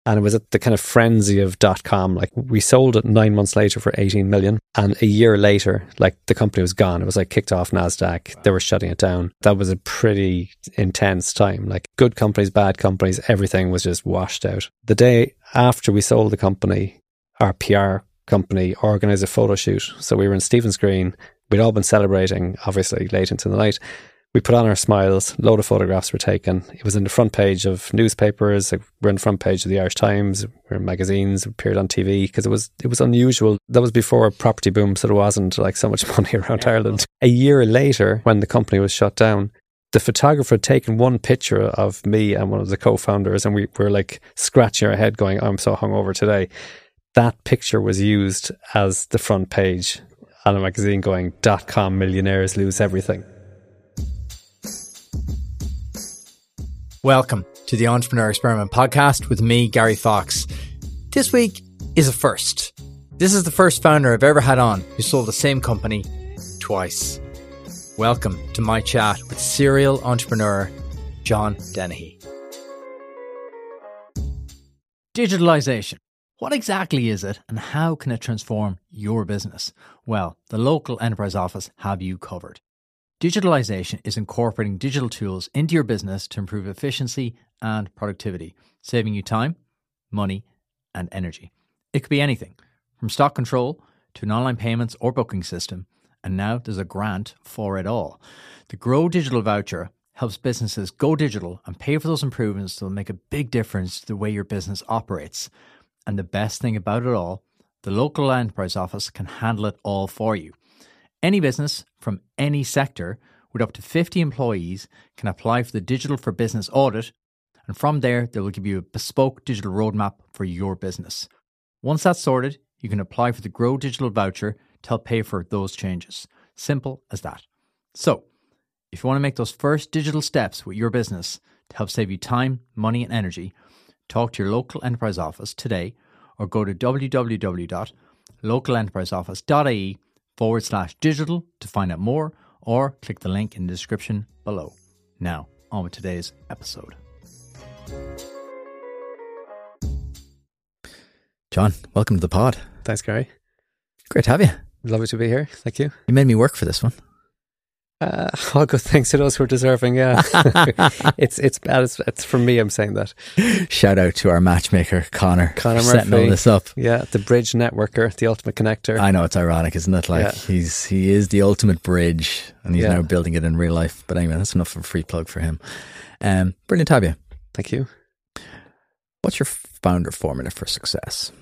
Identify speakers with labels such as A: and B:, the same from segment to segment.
A: And it was at the kind of frenzy of .com. Like, we sold it 9 months later for 18 million. And a year later, like, the company was gone. It was like kicked off NASDAQ. They were shutting it down. That was a pretty intense time. Like, good companies, bad companies, everything was just washed out. The day after we sold the company, our PR company organised a photo shoot. So we were in Stephen's Green. We'd all been celebrating, obviously, late into the night. We put on our smiles, a load of photographs were taken. It was in the front page of newspapers. We're in the front page of the Irish Times. We're in magazines, appeared on TV because it was unusual. That was before a property boom, so there wasn't like so much money around Ireland. A year later, when the company was shut down, the photographer had taken one picture of me and one of the co-founders, and we were like scratching our head going, I'm so hungover today. That picture was used as the front page on a magazine going, .com millionaires lose everything.
B: Welcome to the Entrepreneur Experiment podcast with me, Gary Fox. This week is a first. This is the first founder I've ever had on who sold the same company twice. Welcome to my chat with serial entrepreneur John Dennehy. Digitalization. What exactly is it and how can it transform your business? Well, the local enterprise office have you covered. Digitalization is incorporating digital tools into your business to improve efficiency and productivity, saving you time, money, and energy. It could be anything from stock control to an online payments or booking system, and now there's a grant for it all. The Grow Digital Voucher helps businesses go digital and pay for those improvements that will make a big difference to the way your business operates. And the best thing about it all, the local enterprise office can handle it all for you. Any business from any sector with up to 50 employees can apply for the Digital for Business audit, and from there, they will give you a bespoke digital roadmap for your business. Once that's sorted, you can apply for the Grow Digital Voucher to help pay for those changes. Simple as that. So, if you want to make those first digital steps with your business to help save you time, money, and energy, talk to your local enterprise office today or go to www.localenterpriseoffice.ie/digital to find out more, or click the link in the description below. Now, on with today's episode. John, welcome to the pod.
A: Thanks, Gary.
B: Great to have you.
A: Lovely to be here. Thank you.
B: You made me work for this one.
A: All good thanks to those who are deserving, yeah. It's from me, I'm saying that.
B: Shout out to our matchmaker, Connor
A: Murphy,
B: setting all this up.
A: Yeah, the bridge networker, the ultimate connector.
B: I know, it's ironic, isn't it? Like, he is the ultimate bridge, and he's now building it in real life. But anyway, that's enough of a free plug for him. Brilliant to have you.
A: Thank you.
B: What's your founder formula for success?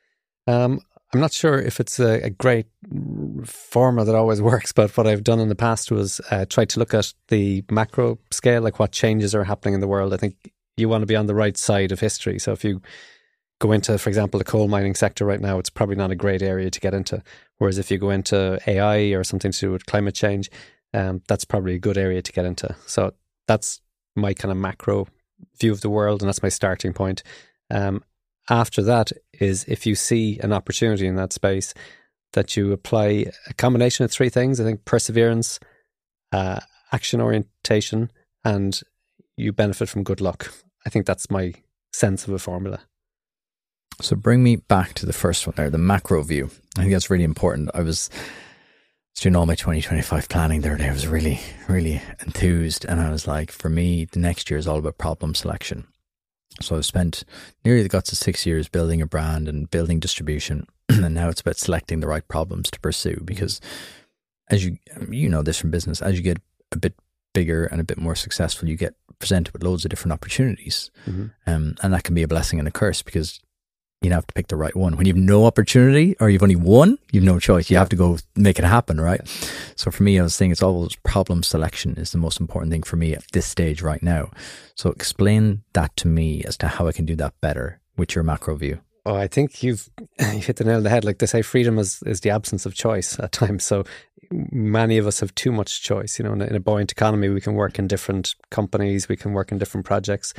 A: I'm not sure if it's a great formula that always works, but what I've done in the past was try to look at the macro scale, like what changes are happening in the world. I think you want to be on the right side of history. So if you go into, for example, the coal mining sector right now, it's probably not a great area to get into. Whereas if you go into AI or something to do with climate change, that's probably a good area to get into. So that's my kind of macro view of the world, and that's my starting point. After that is, if you see an opportunity in that space, that you apply a combination of three things. I think perseverance, action orientation, and you benefit from good luck. I think that's my sense of a formula.
B: So bring me back to the first one there, the macro view. I think that's really important. I was doing all my 2025 planning the other day. I was really, really enthused. And I was like, for me, the next year is all about problem selection. So I've spent nearly the guts of 6 years building a brand and building distribution. And now it's about selecting the right problems to pursue, because as you know this from business, as you get a bit bigger and a bit more successful, you get presented with loads of different opportunities. Mm-hmm. And that can be a blessing and a curse, because you have to pick the right one. When you've no opportunity, or you've only one, you've no choice. You have to go make it happen, right? Yeah. So for me, I was saying it's always problem selection is the most important thing for me at this stage right now. So explain that to me as to how I can do that better with your macro view.
A: Oh, I think you've hit the nail on the head. Like they say, freedom is the absence of choice at times. So many of us have too much choice. You know, in a buoyant economy, we can work in different companies, we can work in different projects.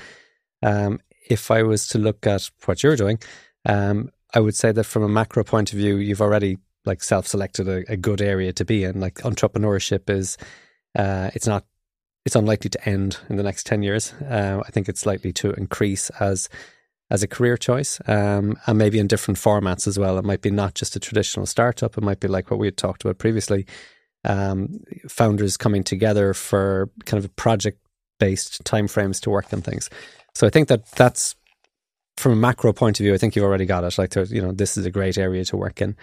A: If I was to look at what you're doing, I would say that from a macro point of view, you've already like self-selected a good area to be in. Like entrepreneurship is, it's unlikely to end in the next 10 years. I think it's likely to increase as as a career choice, and maybe in different formats as well. It might be not just a traditional startup. It might be like what we had talked about previously, founders coming together for kind of project-based timeframes to work on things. So I think that's, from a macro point of view, I think you've already got it. Like, this is a great area to work in.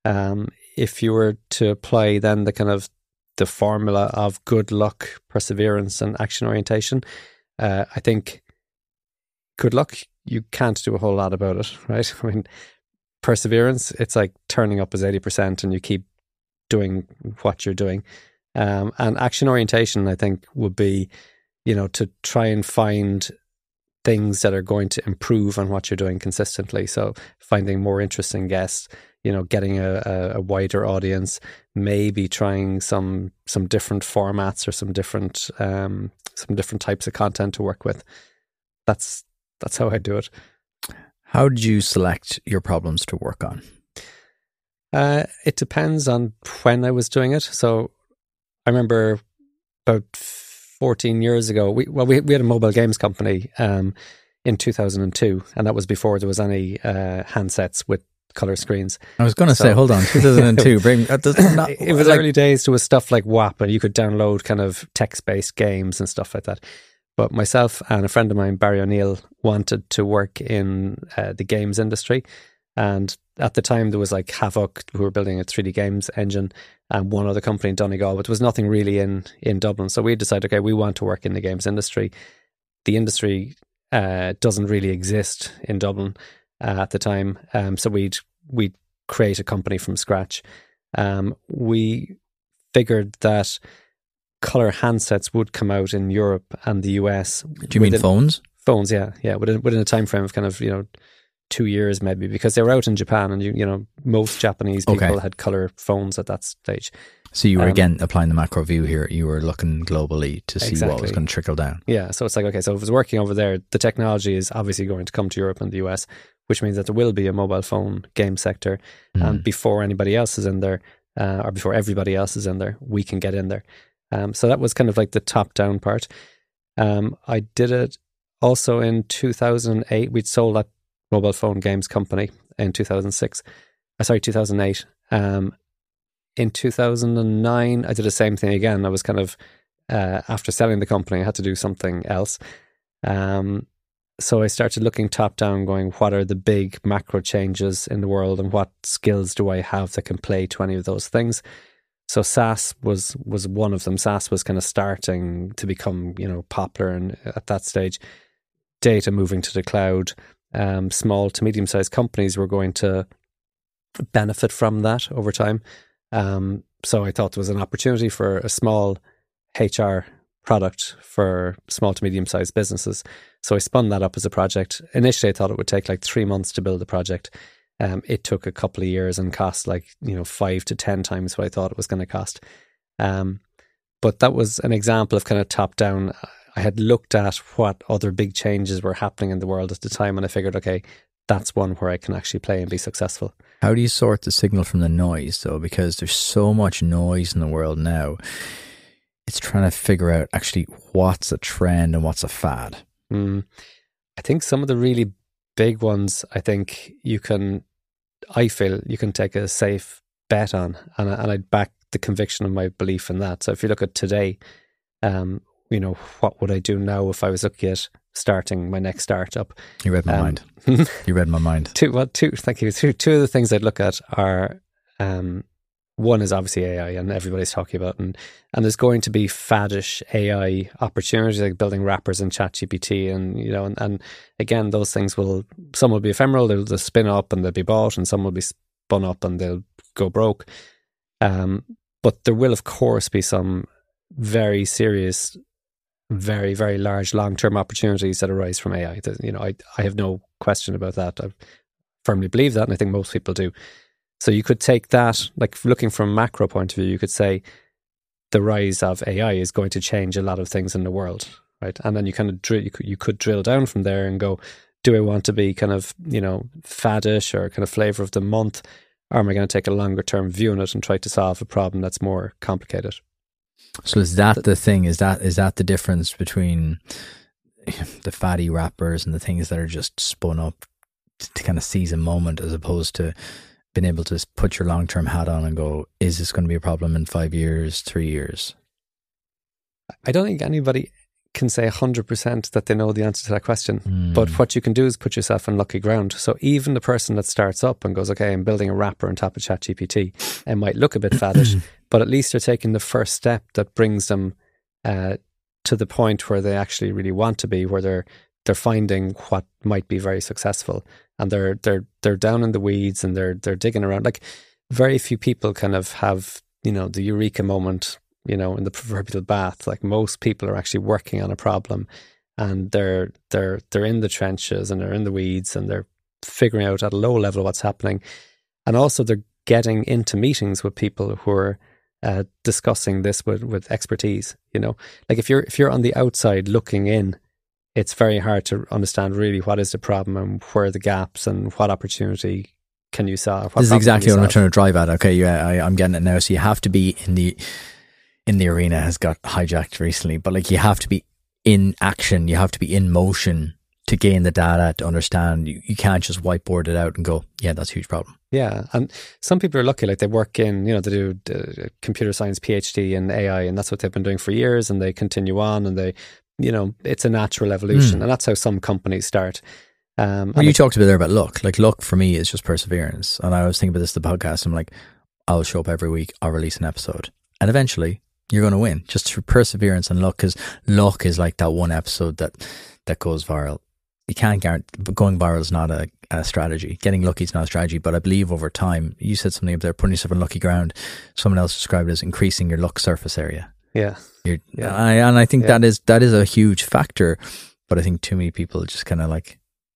A: If you were to apply then the formula of good luck, perseverance, and action orientation, I think good luck, you can't do a whole lot about it, right? I mean, perseverance, it's like turning up as 80% and you keep doing what you're doing. And action orientation, I think, would be, to try and find things that are going to improve on what you're doing consistently. So finding more interesting guests, getting a wider audience, maybe trying some different formats or some different types of content to work with. That's how I do it.
B: How did you select your problems to work on?
A: It depends on when I was doing it. So I remember about 14 years ago, we had a mobile games company in 2002, and that was before there was any handsets with color screens.
B: I was going to say, hold on, 2002.
A: It was early days. There was stuff like WAP, and you could download kind of text-based games and stuff like that. But myself and a friend of mine, Barry O'Neill, wanted to work in the games industry. And at the time, there was like Havoc, who were building a 3D games engine, and one other company in Donegal, but there was nothing really in Dublin. So we decided, okay, we want to work in the games industry. The industry doesn't really exist in Dublin at the time. So we'd create a company from scratch. We figured that color handsets would come out in Europe and the US.
B: Do you mean phones?
A: Phones, yeah. Within a time frame of kind of 2 years maybe, because they were out in Japan, and most Japanese people had color phones at that stage.
B: So you were again applying the macro view here. You were looking globally to see what was going to trickle down.
A: Yeah, so it's like, okay, so if it's working over there, the technology is obviously going to come to Europe and the US, which means that there will be a mobile phone game sector, and before anybody else is in there, or before everybody else is in there, we can get in there. So that was kind of like the top-down part. I did it also in 2008. We'd sold that mobile phone games company in 2008. In 2009, I did the same thing again. I was kind of, after selling the company, I had to do something else. So I started looking top-down, going, what are the big macro changes in the world, and what skills do I have that can play to any of those things? So SaaS was one of them. SaaS was kind of starting to become, popular, and at that stage, data moving to the cloud, small to medium-sized companies were going to benefit from that over time. So I thought there was an opportunity for a small HR product for small to medium-sized businesses. So I spun that up as a project. Initially, I thought it would take like 3 months to build the project. It took a couple of years and cost 5 to 10 times what I thought it was going to cost. But that was an example of kind of top down. I had looked at what other big changes were happening in the world at the time, and I figured, okay, that's one where I can actually play and be successful.
B: How do you sort the signal from the noise, though? Because there's so much noise in the world now. It's trying to figure out actually what's a trend and what's a fad.
A: I think some of the really big ones, I feel you can take a safe bet on, and I'd back the conviction of my belief in that. So if you look at today, what would I do now if I was looking at starting my next startup?
B: You read my mind. You read my mind.
A: Thank you. Two of the things I'd look at are, one is obviously AI, and everybody's talking about, and there's going to be faddish AI opportunities, like building wrappers in ChatGPT, and again, those things some will be ephemeral, they'll spin up and they'll be bought, and some will be spun up and they'll go broke. But there will, of course, be some very serious, very, very large long-term opportunities that arise from AI. I have no question about that. I firmly believe that, and I think most people do. So you could take that, like looking from a macro point of view, you could say the rise of AI is going to change a lot of things in the world, right? And then you kind of you could drill down from there and go, do I want to be kind of, faddish or kind of flavor of the month, or am I going to take a longer term view on it and try to solve a problem that's more complicated?
B: So is that the thing? Is that the difference between the fatty wrappers and the things that are just spun up to kind of seize a moment, as opposed to being able to put your long-term hat on and go, is this going to be a problem in 5 years, 3 years?
A: I don't think anybody can say 100% that they know the answer to that question. But what you can do is put yourself on lucky ground. So even the person that starts up and goes, okay, I'm building a wrapper on top of ChatGPT, it might look a bit faddish, but at least they're taking the first step that brings them to the point where they actually really want to be, where they're finding what might be very successful, and they're down in the weeds and they're digging around. Like, very few people kind of have, the eureka moment, in the proverbial bath. Like, most people are actually working on a problem, and they're in the trenches and they're in the weeds and they're figuring out at a low level what's happening. And also they're getting into meetings with people who are discussing this with expertise. Like, if you're on the outside looking in, it's very hard to understand really what is the problem and where are the gaps and what opportunity can you solve.
B: This is exactly what I'm trying to drive at. Okay, yeah, I'm getting it now. So you have to be in the arena, has got hijacked recently, but like, you have to be in action, you have to be in motion to gain the data, to understand. You can't just whiteboard it out and go, yeah, that's a huge problem.
A: Yeah, and some people are lucky, like they work in, they do computer science PhD in AI, and that's what they've been doing for years, and they continue on, and they, it's a natural evolution, and that's how some companies start.
B: You talked a bit there about luck. Like, luck for me is just perseverance. And I was thinking about this in the podcast. I'm like, I'll show up every week, I'll release an episode, and eventually you're going to win, just through perseverance and luck. Because luck is like that one episode that goes viral. You can't guarantee, going viral is not a strategy. Getting lucky is not a strategy. But I believe over time, you said something up there, putting yourself on lucky ground. Someone else described it as increasing your luck surface area.
A: Yeah.
B: And I think that is a huge factor. But I think too many people just kind of like,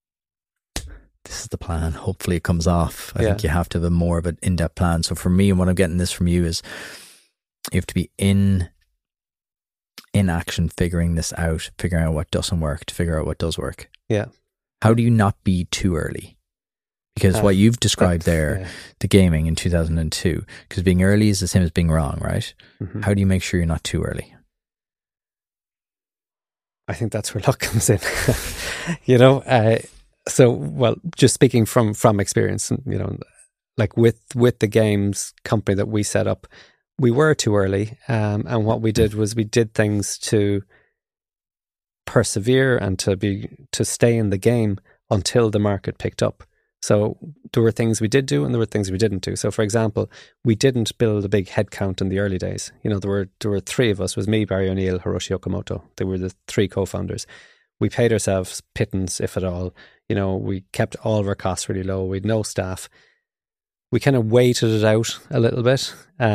B: this is the plan, hopefully it comes off. I think you have to have more of an in-depth plan. So for me, and what I'm getting this from you is, you have to be in action, figuring this out, figuring out what doesn't work to figure out what does work.
A: Yeah.
B: How do you not be too early? Because what you've described there, the gaming in 2002, because being early is the same as being wrong, right? Mm-hmm. How do you make sure you're not too early?
A: I think that's where luck comes in. So, well, just speaking from experience, like with the games company that we set up, we were too early, and what we did was we did things to persevere and to stay in the game until the market picked up. So there were things we did do and there were things we didn't do. So, for example, we didn't build a big headcount in the early days. There were three of us. It was me, Barry O'Neill, Hiroshi Okamoto. They were the three co-founders. We paid ourselves pittance, if at all. We kept all of our costs really low. We had no staff. We kind of waited it out a little bit.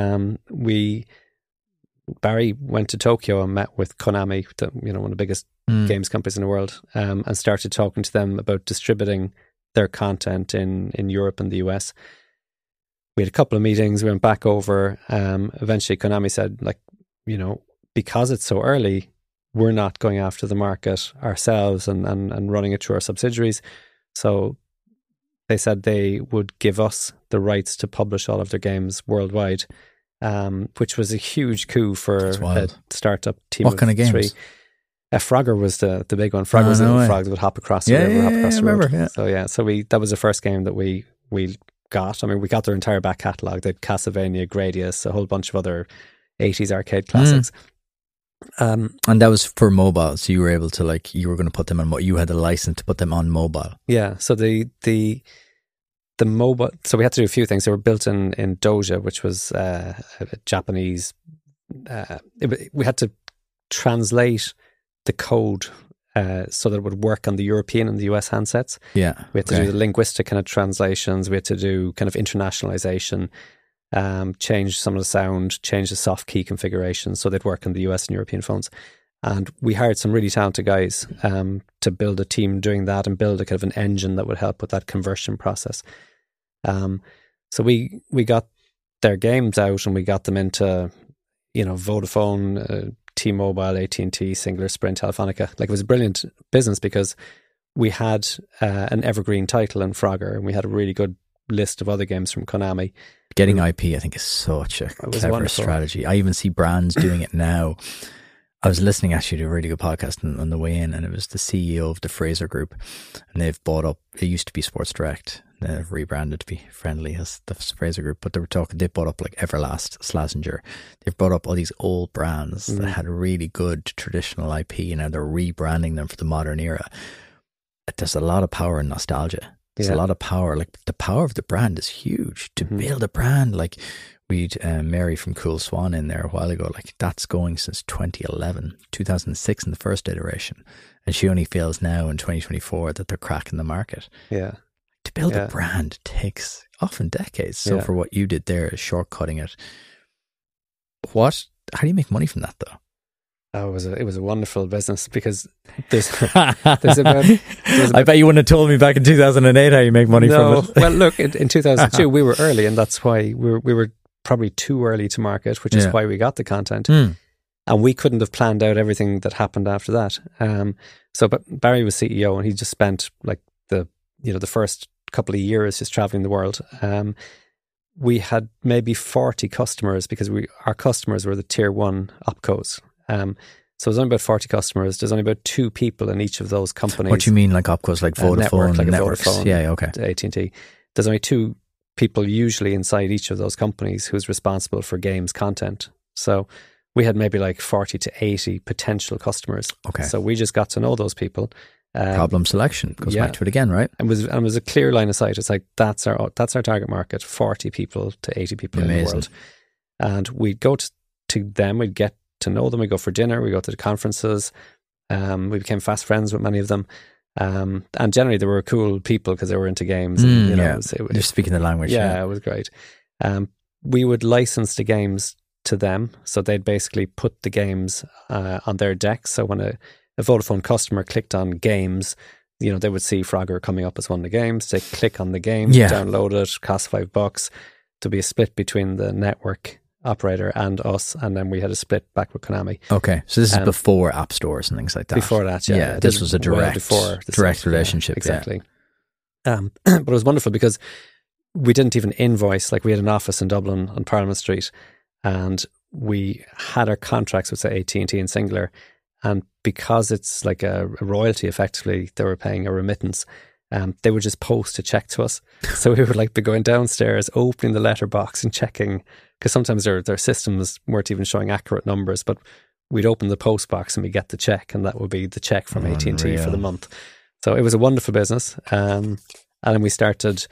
A: Barry went to Tokyo and met with Konami, one of the biggest games companies in the world, and started talking to them about distributing their content in Europe and the US. We had a couple of meetings. We went back over. Eventually, Konami said, because it's so early, we're not going after the market ourselves and running it through our subsidiaries. So they said they would give us the rights to publish all of their games worldwide, which was a huge coup for a startup team.
B: What kind of games? 3.
A: Frogger was the big one. Frogger was the little frogs that would hop across the river, hop across the road. Yeah. So that was the first game that we got. I mean, we got their entire back catalogue. They had Castlevania, Gradius, a whole bunch of other 80s arcade classics.
B: And that was for mobile, so you were able to you were going to put them on. You had the license to put them on mobile.
A: Yeah. So the mobile. So we had to do a few things. They were built in Doja, which was a Japanese. We had to translate the code so that it would work on the European and the US handsets.
B: Yeah.
A: We had to do the linguistic kind of translations. We had to do kind of internationalization. Change some of the sound, change the soft key configuration so they'd work on the US and European phones. And we hired some really talented guys to build a team doing that and build a kind of an engine that would help with that conversion process. So we got their games out and we got them into, Vodafone, T-Mobile, AT&T, Singular, Sprint, Telefonica. It was a brilliant business because we had an evergreen title in Frogger, and we had a really good list of other games from Konami.
B: Getting IP, I think, is such a clever strategy. I even see brands doing it now. I was listening actually to a really good podcast on the way in, and it was the CEO of the Fraser Group, and they've bought up, it used to be Sports Direct, they've rebranded to be friendly as the Fraser Group, but they bought up like Everlast, Slazenger. They've brought up all these old brands that had really good traditional IP, and now they're rebranding them for the modern era. There's a lot of power in nostalgia. There's a lot of power. Like the power of the brand is huge. To build a brand, like we'd Mary from Cool Swan in there a while ago, like that's going since 2011, 2006 in the first iteration. And she only feels now in 2024 that they're cracking the market.
A: Yeah.
B: To build a brand takes often decades. So for what you did there is shortcutting it. How do you make money from that though?
A: Oh, it was a wonderful business because there's about...
B: I bet you wouldn't have told me back in 2008 how you make money from it.
A: Well, look, in 2002 we were early, and that's why we were probably too early to market, which is why we got the content. And we couldn't have planned out everything that happened after that. But Barry was CEO, and he just spent like the first couple of years just traveling the world. We had maybe 40 customers because our customers were the tier 1 opcos. So there's only about 40 customers. There's only about 2 people in each of those companies.
B: What do you mean, like opcos, like Vodafone,
A: like
B: networks?
A: Vodafone,
B: okay.
A: AT&T. There's only 2 people usually inside each of those companies who's responsible for games content. So we had maybe like 40 to 80 potential customers.
B: Okay.
A: So we just got to know those people.
B: Problem selection goes back to it again, right?
A: And it was a clear line of sight. It's like that's our target market, 40 people to 80 people in the world. And we'd go to them, we'd get to know them, we go for dinner, we go to the conferences, we became fast friends with many of them, and generally they were cool people because they were into games. And,
B: they're speaking the language.
A: It was great. We would license the games to them, so they'd basically put the games on their decks. So when a Vodafone customer clicked on games, they would see Frogger coming up as one of the games. They click on the game, download it, cost $5. To be a split between the network operator and us, and then we had a split back with Konami.
B: Okay, so this is before app stores and things like that.
A: Before that,
B: this was a direct relationship.
A: Exactly. But it was wonderful because we didn't even invoice. Like we had an office in Dublin on Parliament Street, and we had our contracts with say AT&T and Singular, and because it's like a royalty, effectively they were paying a remittance. They would just post a check to us. So we would like be going downstairs, opening the letterbox and checking, because sometimes their systems weren't even showing accurate numbers, but we'd open the post box and we get the check, and that would be the check from AT&T for the month. So it was a wonderful business. And then we started,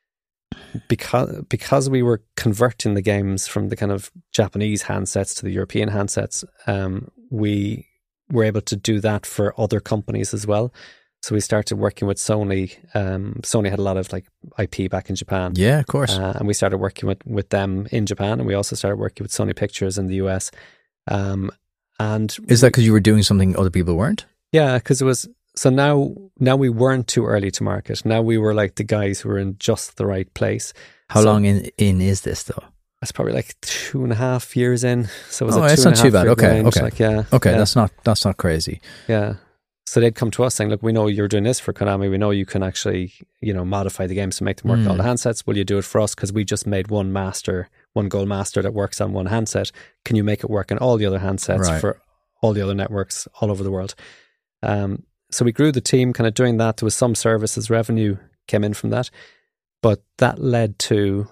A: because we were converting the games from the kind of Japanese handsets to the European handsets, we were able to do that for other companies as well. So we started working with Sony. Sony had a lot of like IP back in Japan.
B: Yeah, of course.
A: And we started working with them in Japan, and we also started working with Sony Pictures in the US. And
B: is that because you were doing something other people weren't?
A: Yeah, because it was. So now we weren't too early to market. Now we were like the guys who were in just the right place.
B: How long in is this though?
A: That's probably like 2.5 years in. So it was
B: it's not too bad. Okay.
A: Okay.
B: That's not crazy.
A: Yeah. So they'd come to us saying, look, we know you're doing this for Konami. We know you can actually, modify the games to make them work on all the handsets. Will you do it for us? Because we just made one Gold Master that works on one handset. Can you make it work on all the other handsets for all the other networks all over the world? So we grew the team kind of doing that. There was some services revenue came in from that. But that led to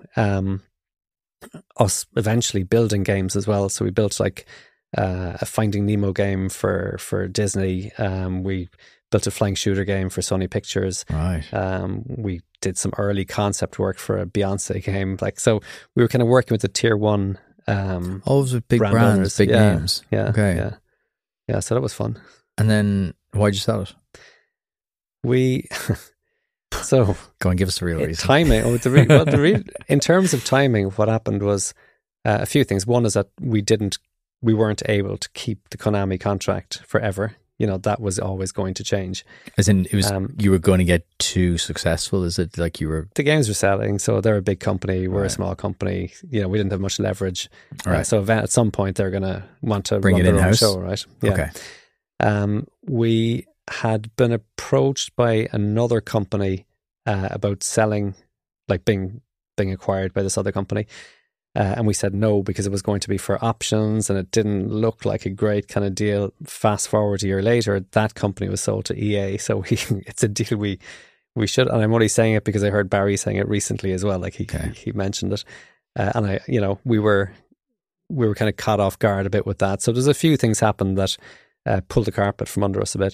A: us eventually building games as well. So we built like a Finding Nemo game for Disney. We built a flying shooter game for Sony Pictures.
B: Right.
A: We did some early concept work for a Beyonce game. Like, so we were kind of working with the tier 1
B: those are big brands, big names.
A: Yeah.
B: Okay.
A: Yeah, so that was fun.
B: And then why'd you sell it?
A: So
B: go on, give us the real reason.
A: Timing. In terms of timing, what happened was a few things. One is that we weren't able to keep the Konami contract forever. That was always going to change.
B: As in, it was you were going to get too successful. Is it like you were?
A: The games were selling, so they're a big company. We're a small company. We didn't have much leverage.
B: Right.
A: So at some point, they're going to want to
B: bring
A: run
B: it
A: their
B: in-house.
A: own show, right? Yeah.
B: Okay.
A: We had been approached by another company about selling, like being acquired by this other company. And we said no because it was going to be for options and it didn't look like a great kind of deal. Fast forward a year later, that company was sold to EA. So it's a deal we should, and I'm only saying it because I heard Barry saying it recently as well. Like he mentioned it. And we were kind of caught off guard a bit with that. So there's a few things happened that pulled the carpet from under us a bit.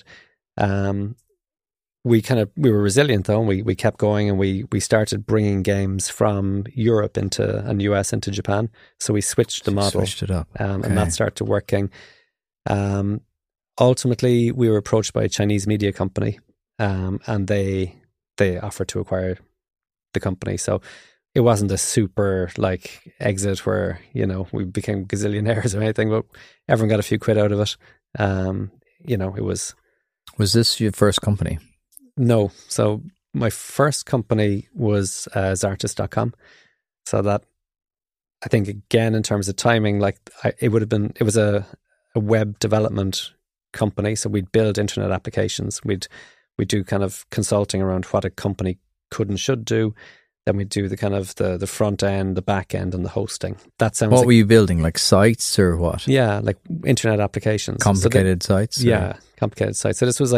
A: We were resilient though, and we kept going, and we started bringing games from Europe and US into Japan. So we switched the model,
B: switched it up,
A: and that started working. Ultimately, we were approached by a Chinese media company, and they offered to acquire the company. So it wasn't a super like exit where we became gazillionaires or anything, but everyone got a few quid out of it. It was.
B: Was this your first company?
A: No. So my first company was Zartus.com. So that, I think, again, in terms of timing, it was a web development company. So we'd build internet applications. We'd do kind of consulting around what a company could and should do. Then we'd do the kind of the front end, the back end, and the hosting. That sounds.
B: What were you building? Like sites or what?
A: Yeah, like internet applications.
B: Complicated sites?
A: Yeah, complicated sites. So this was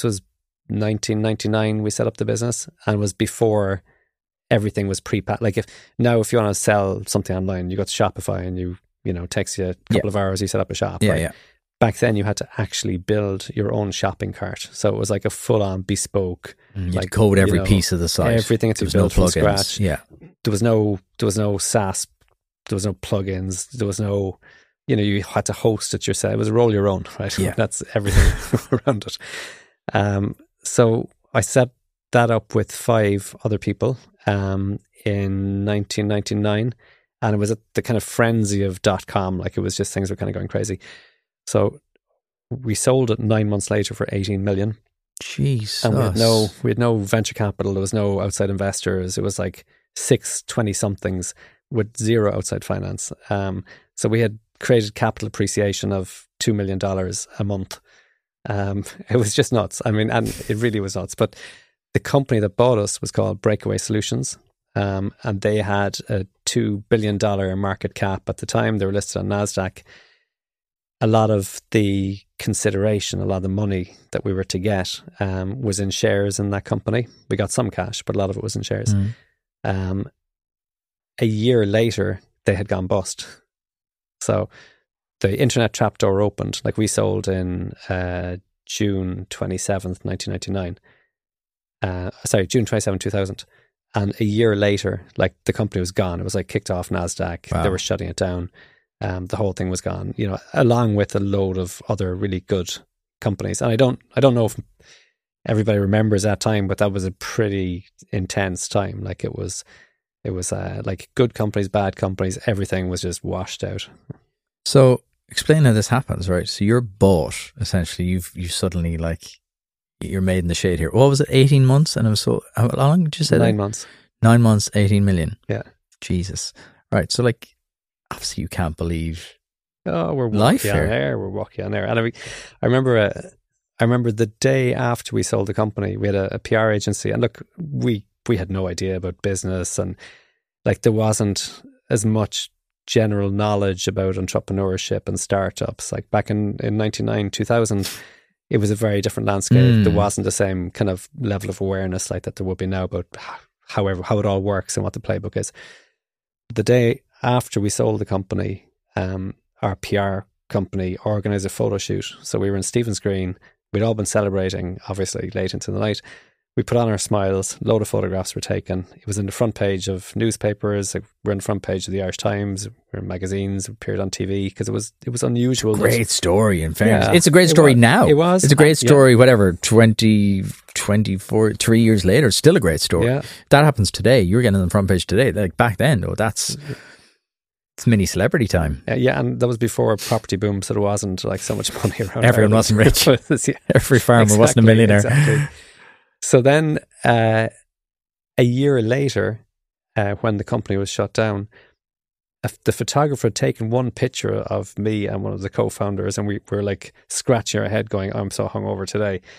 A: 1999 we set up the business, and was before everything was pre-packed. Like if you want to sell something online, you go to Shopify and takes you a couple of hours, you set up a shop.
B: Yeah,
A: right?
B: yeah.
A: Back then you had to actually build your own shopping cart. So it was like a full-on bespoke.
B: You'd code every piece of the site.
A: Everything had to be built from scratch.
B: Yeah.
A: There was no SaaS. There was no plugins. There was no, you had to host it yourself. It was roll your own, right?
B: Yeah.
A: That's everything around it. So I set that up with 5 other people in 1999, and it was at the kind of frenzy of .com. Like it was just, things were kind of going crazy. So we sold it 9 months later for 18 million.
B: Jesus.
A: And we had no venture capital. There was no outside investors. It was like 6 20-somethings with zero outside finance. So we had created capital appreciation of $2 million a month. It was just nuts. I mean, and it really was nuts. But the company that bought us was called Breakaway Solutions. And they had a $2 billion market cap at the time. They were listed on NASDAQ. A lot of the consideration, a lot of the money that we were to get was in shares in that company. We got some cash, but a lot of it was in shares. A year later, they had gone bust. So the internet trapdoor opened. Like we sold in June 27th, 1999. June 27th, 2000. And a year later, like the company was gone. It was like kicked off NASDAQ. Wow. They were shutting it down. The whole thing was gone, along with a load of other really good companies. And I don't know if everybody remembers that time, but that was a pretty intense time. Like it was like good companies, bad companies, everything was just washed out.
B: So explain how this happens, right? So you're bought, essentially. You suddenly, like, you're made in the shade here. What was it? 18 months, and it was so. How long did you say?
A: 9 months.
B: 9 months, 18 million.
A: Yeah.
B: Jesus. Right. So like, obviously you can't believe.
A: Oh, we're
B: walking
A: on air. We're walking on air. And I remember the day after we sold the company, we had a PR agency, and look, we had no idea about business, and like there wasn't as much general knowledge about entrepreneurship and startups. Like back in 99, 2000, it was a very different landscape. There wasn't the same kind of level of awareness like that there would be now about how it all works and what the playbook is. The day after we sold the company, our PR company organised a photo shoot. So we were in Stephen's Green. We'd all been celebrating, obviously, late into the night. We put on our smiles, a load of photographs were taken. It was in the front page of newspapers. We're in the front page of the Irish Times. We're in magazines. We appeared on TV because it was unusual.
B: Great story, in fairness. Yeah, it's a great story now.
A: It was.
B: It's a great story, whatever, 20, 24, 3 years later, still a great story. Yeah. That happens today. You're getting on the front page today. Like back then, it's mini celebrity time.
A: Yeah, and that was before property boom, so there wasn't like so much money around.
B: Everyone wasn't rich. Every farmer wasn't a millionaire.
A: Exactly. So then a year later, when the company was shut down, the photographer had taken one picture of me and one of the co-founders, and we were like scratching our head going, I'm so hungover today.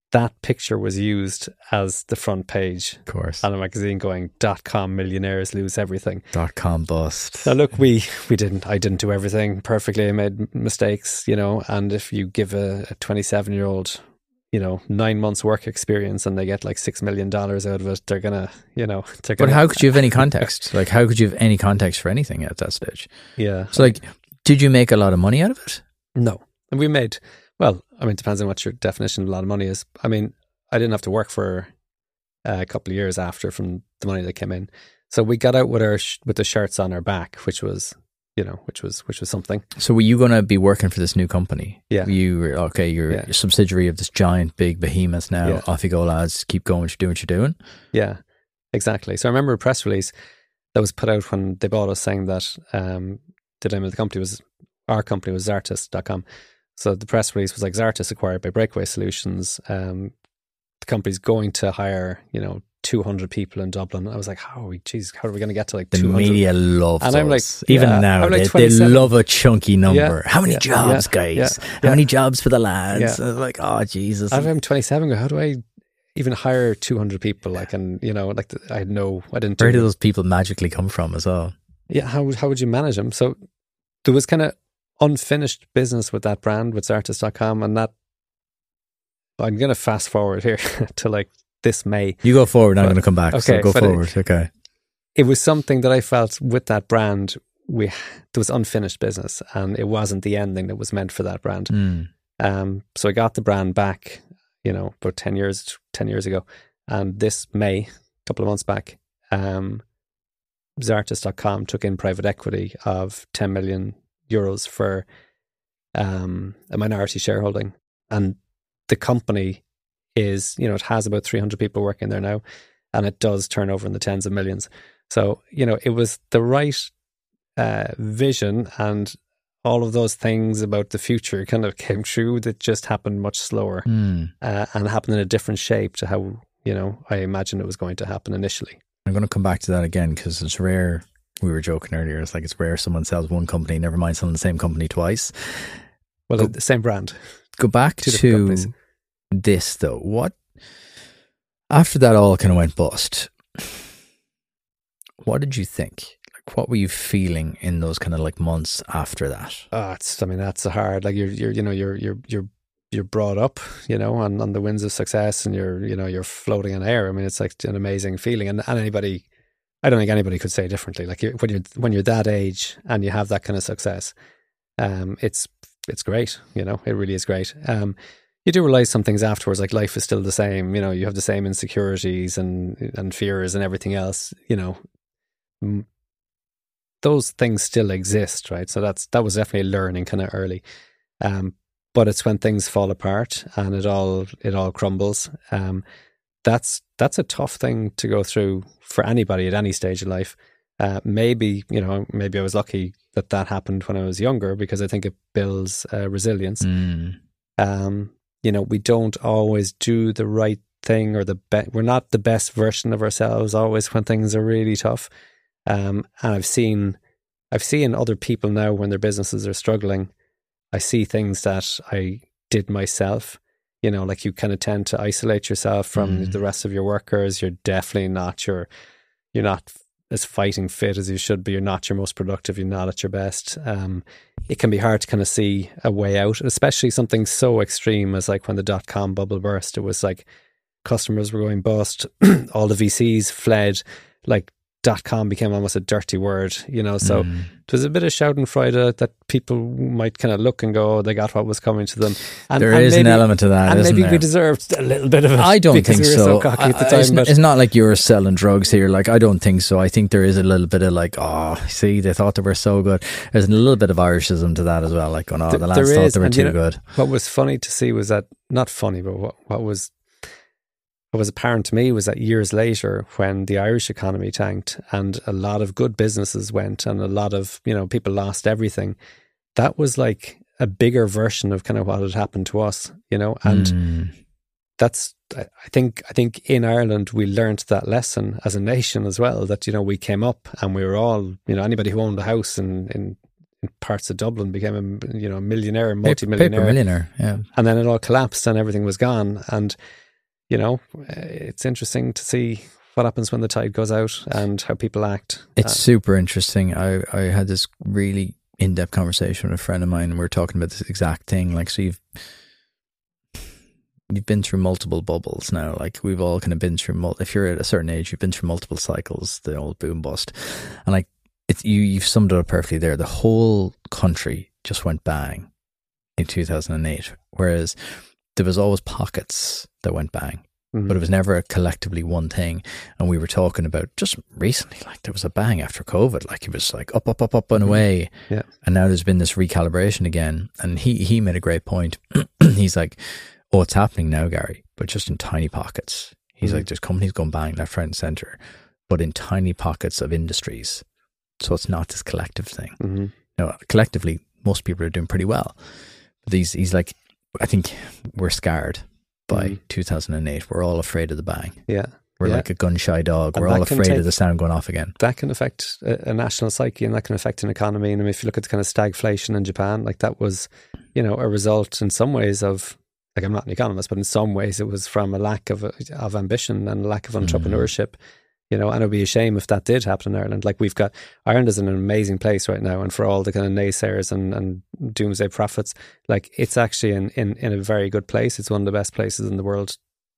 A: that picture was used as the front page
B: Of course.
A: on a magazine going, .com millionaires lose everything.
B: .com bust.
A: Now look, I didn't do everything perfectly. I made mistakes, and if you give a 27-year-old, 9 months work experience and they get like $6 million out of it, they're gonna.
B: But how could you have any context? Like, how could you have any context for anything at that stage?
A: Yeah.
B: So, like, did you make a lot of money out of it?
A: No. And we made, well, I mean, it depends on what your definition of a lot of money is. I mean, I didn't have to work for a couple of years after from the money that came in. So we got out with the shirts on our back, which was something.
B: So were you going to be working for this new company?
A: Yeah.
B: You're a subsidiary of this giant big behemoth now.
A: Yeah.
B: Off you go, lads. Keep going. What you're doing.
A: Yeah, exactly. So I remember a press release that was put out when they bought us saying that the name of the company was, our company was Xartis.com. So the press release was like, Xartis acquired by Breakaway Solutions. The company's going to hire, 200 people in Dublin. I was like, how are we going to get to like 200?
B: The media love
A: and
B: those.
A: I'm like,
B: even
A: yeah,
B: now,
A: like
B: they love a chunky number.
A: Yeah,
B: how many jobs, guys? How many jobs for the lads?
A: Yeah.
B: I was like, oh, Jesus.
A: I'm 27. How do I even hire 200 people? Like, and I didn't.
B: Where do those people magically come from as well?
A: Yeah, how would you manage them? So there was kind of unfinished business with that brand, with Xartis.com, and that I'm going to fast forward here to like this May.
B: You go forward, I'm going to come back.
A: Okay,
B: so go forward. Okay.
A: It was something that I felt with that brand, there was unfinished business, and it wasn't the ending that was meant for that brand. So I got the brand back, about 10 years ago, and this May, a couple of months back, Xartis.com took in private equity of 10 million euros for a minority shareholding, and the company is, it has about 300 people working there now, and it does turn over in the tens of millions. So, it was the right vision, and all of those things about the future kind of came true that just happened much slower and happened in a different shape to how, I imagined it was going to happen initially.
B: I'm going to come back to that again because it's rare. We were joking earlier. It's like it's rare someone sells one company, never mind selling the same company twice.
A: Well, the same brand.
B: Go back to this though. What after that all kind of went bust? What did you think? Like, what were you feeling in those kind of like months after that?
A: That's hard. Like you're brought up, on the winds of success, and you're floating in air. I mean, it's like an amazing feeling, and anybody. I don't think anybody could say differently. Like when you're that age and you have that kind of success, it's great. It really is great. You do realize some things afterwards, like life is still the same. You have the same insecurities and fears and everything else. Those things still exist, right? So that was definitely learning kind of early. But it's when things fall apart and it all crumbles. That's a tough thing to go through for anybody at any stage of life. Maybe I was lucky that happened when I was younger, because I think it builds resilience. We don't always do the right thing, or we're not the best version of ourselves always when things are really tough. And I've seen other people now when their businesses are struggling. I see things that I did myself. Like you kind of tend to isolate yourself from the rest of your workers. You're definitely not you're not as fighting fit as you should be. You're not your most productive. You're not at your best. It can be hard to kind of see a way out, especially something so extreme as like when the .com bubble burst. It was like customers were going bust. All the VCs fled. Like .com became almost a dirty word, so it was a bit of schadenfreude that people might kind of look and go, oh, they got what was coming to them. And
B: there is maybe an element to that,
A: and
B: isn't
A: maybe
B: there?
A: We deserved a little bit of it.
B: I don't think
A: we were so cocky at the time.
B: It's not like you're selling drugs here. Like, I don't think so. I think there is a little bit of like, oh, see, they thought they were so good. There's a little bit of Irishism to that as well. Like, oh no, the lads thought they were too good.
A: What was funny to see was that, not funny, but what was apparent to me was that years later, when the Irish economy tanked and a lot of good businesses went and a lot of, people lost everything, that was like a bigger version of kind of what had happened to us, and that's, I think in Ireland, we learned that lesson as a nation as well, that, we came up and we were all, anybody who owned a house in in parts of Dublin, became a millionaire, multi-millionaire.
B: Paper millionaire, yeah.
A: And then it all collapsed and everything was gone. And, it's interesting to see what happens when the tide goes out and how people act.
B: It's super interesting. I had this really in-depth conversation with a friend of mine, and we were talking about this exact thing. Like, so you've been through multiple bubbles now. Like, we've all kind of been through, if you're at a certain age, you've been through multiple cycles, the old boom bust. And like, you've summed it up perfectly there. The whole country just went bang in 2008, whereas there was always pockets that went bang. But it was never collectively one thing. And we were talking about just recently, like there was a bang after COVID, like it was like up and away.
A: Yeah.
B: And now there's been this recalibration again. And he made a great point. He's like, oh, it's happening now, Gary, but just in tiny pockets. He's like, there's companies going bang left, right and centre, but in tiny pockets of industries. So it's not this collective thing. Collectively, most people are doing pretty well. But he's like, I think we're scared. By 2008, we're all afraid of the bang.
A: Yeah.
B: We're like a gun-shy dog.
A: And
B: we're all afraid of the sound going off again.
A: That can affect a national psyche, and that can affect an economy. And I mean, if you look at the kind of stagflation in Japan, like that was, a result in some ways of, like, I'm not an economist, but in some ways it was from a lack of ambition and a lack of entrepreneurship. And it would be a shame if that did happen in Ireland. Like, Ireland is in an amazing place right now, and for all the kind of naysayers and doomsday prophets, like it's actually in a very good place. It's one of the best places in the world,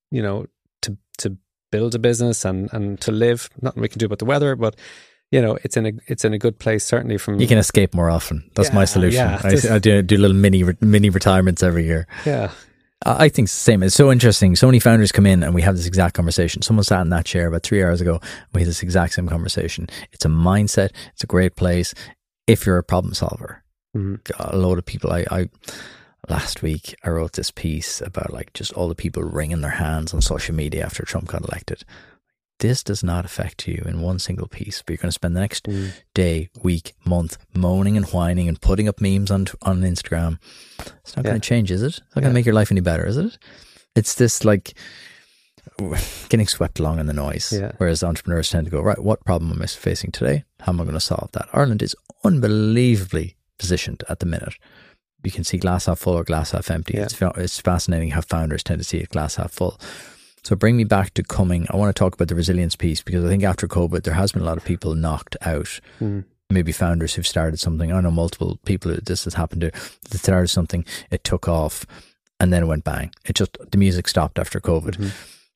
A: to build a business and to live. Nothing we can do about the weather, but it's in a good place. Certainly, from
B: you can escape more often. That's my solution.
A: Yeah,
B: I do little mini retirements every year.
A: Yeah.
B: I think it's the same. It's so interesting. So many founders come in and we have this exact conversation. Someone sat in that chair about 3 hours ago. We had this exact same conversation. It's a mindset. It's a great place if you're a problem solver. A load of people. Last week I wrote this piece about like just all the people wringing their hands on social media after Trump got elected. This does not affect you in one single piece, but you're going to spend the next day, week, month moaning and whining and putting up memes on Instagram. It's not going to change, is it? It's not going to make your life any better, is it? It's this like getting swept along in the noise. Yeah. Whereas entrepreneurs tend to go, right, what problem am I facing today? How am I going to solve that? Ireland is unbelievably positioned at the minute. You can see glass half full or glass half empty. Yeah. It's fascinating how founders tend to see it glass half full. So bring me back to coming. I want to talk about the resilience piece, because I think after COVID, there has been a lot of people knocked out. Maybe founders who've started something. I know multiple people this has happened to. They started something, it took off, and then it went bang. The music stopped after COVID.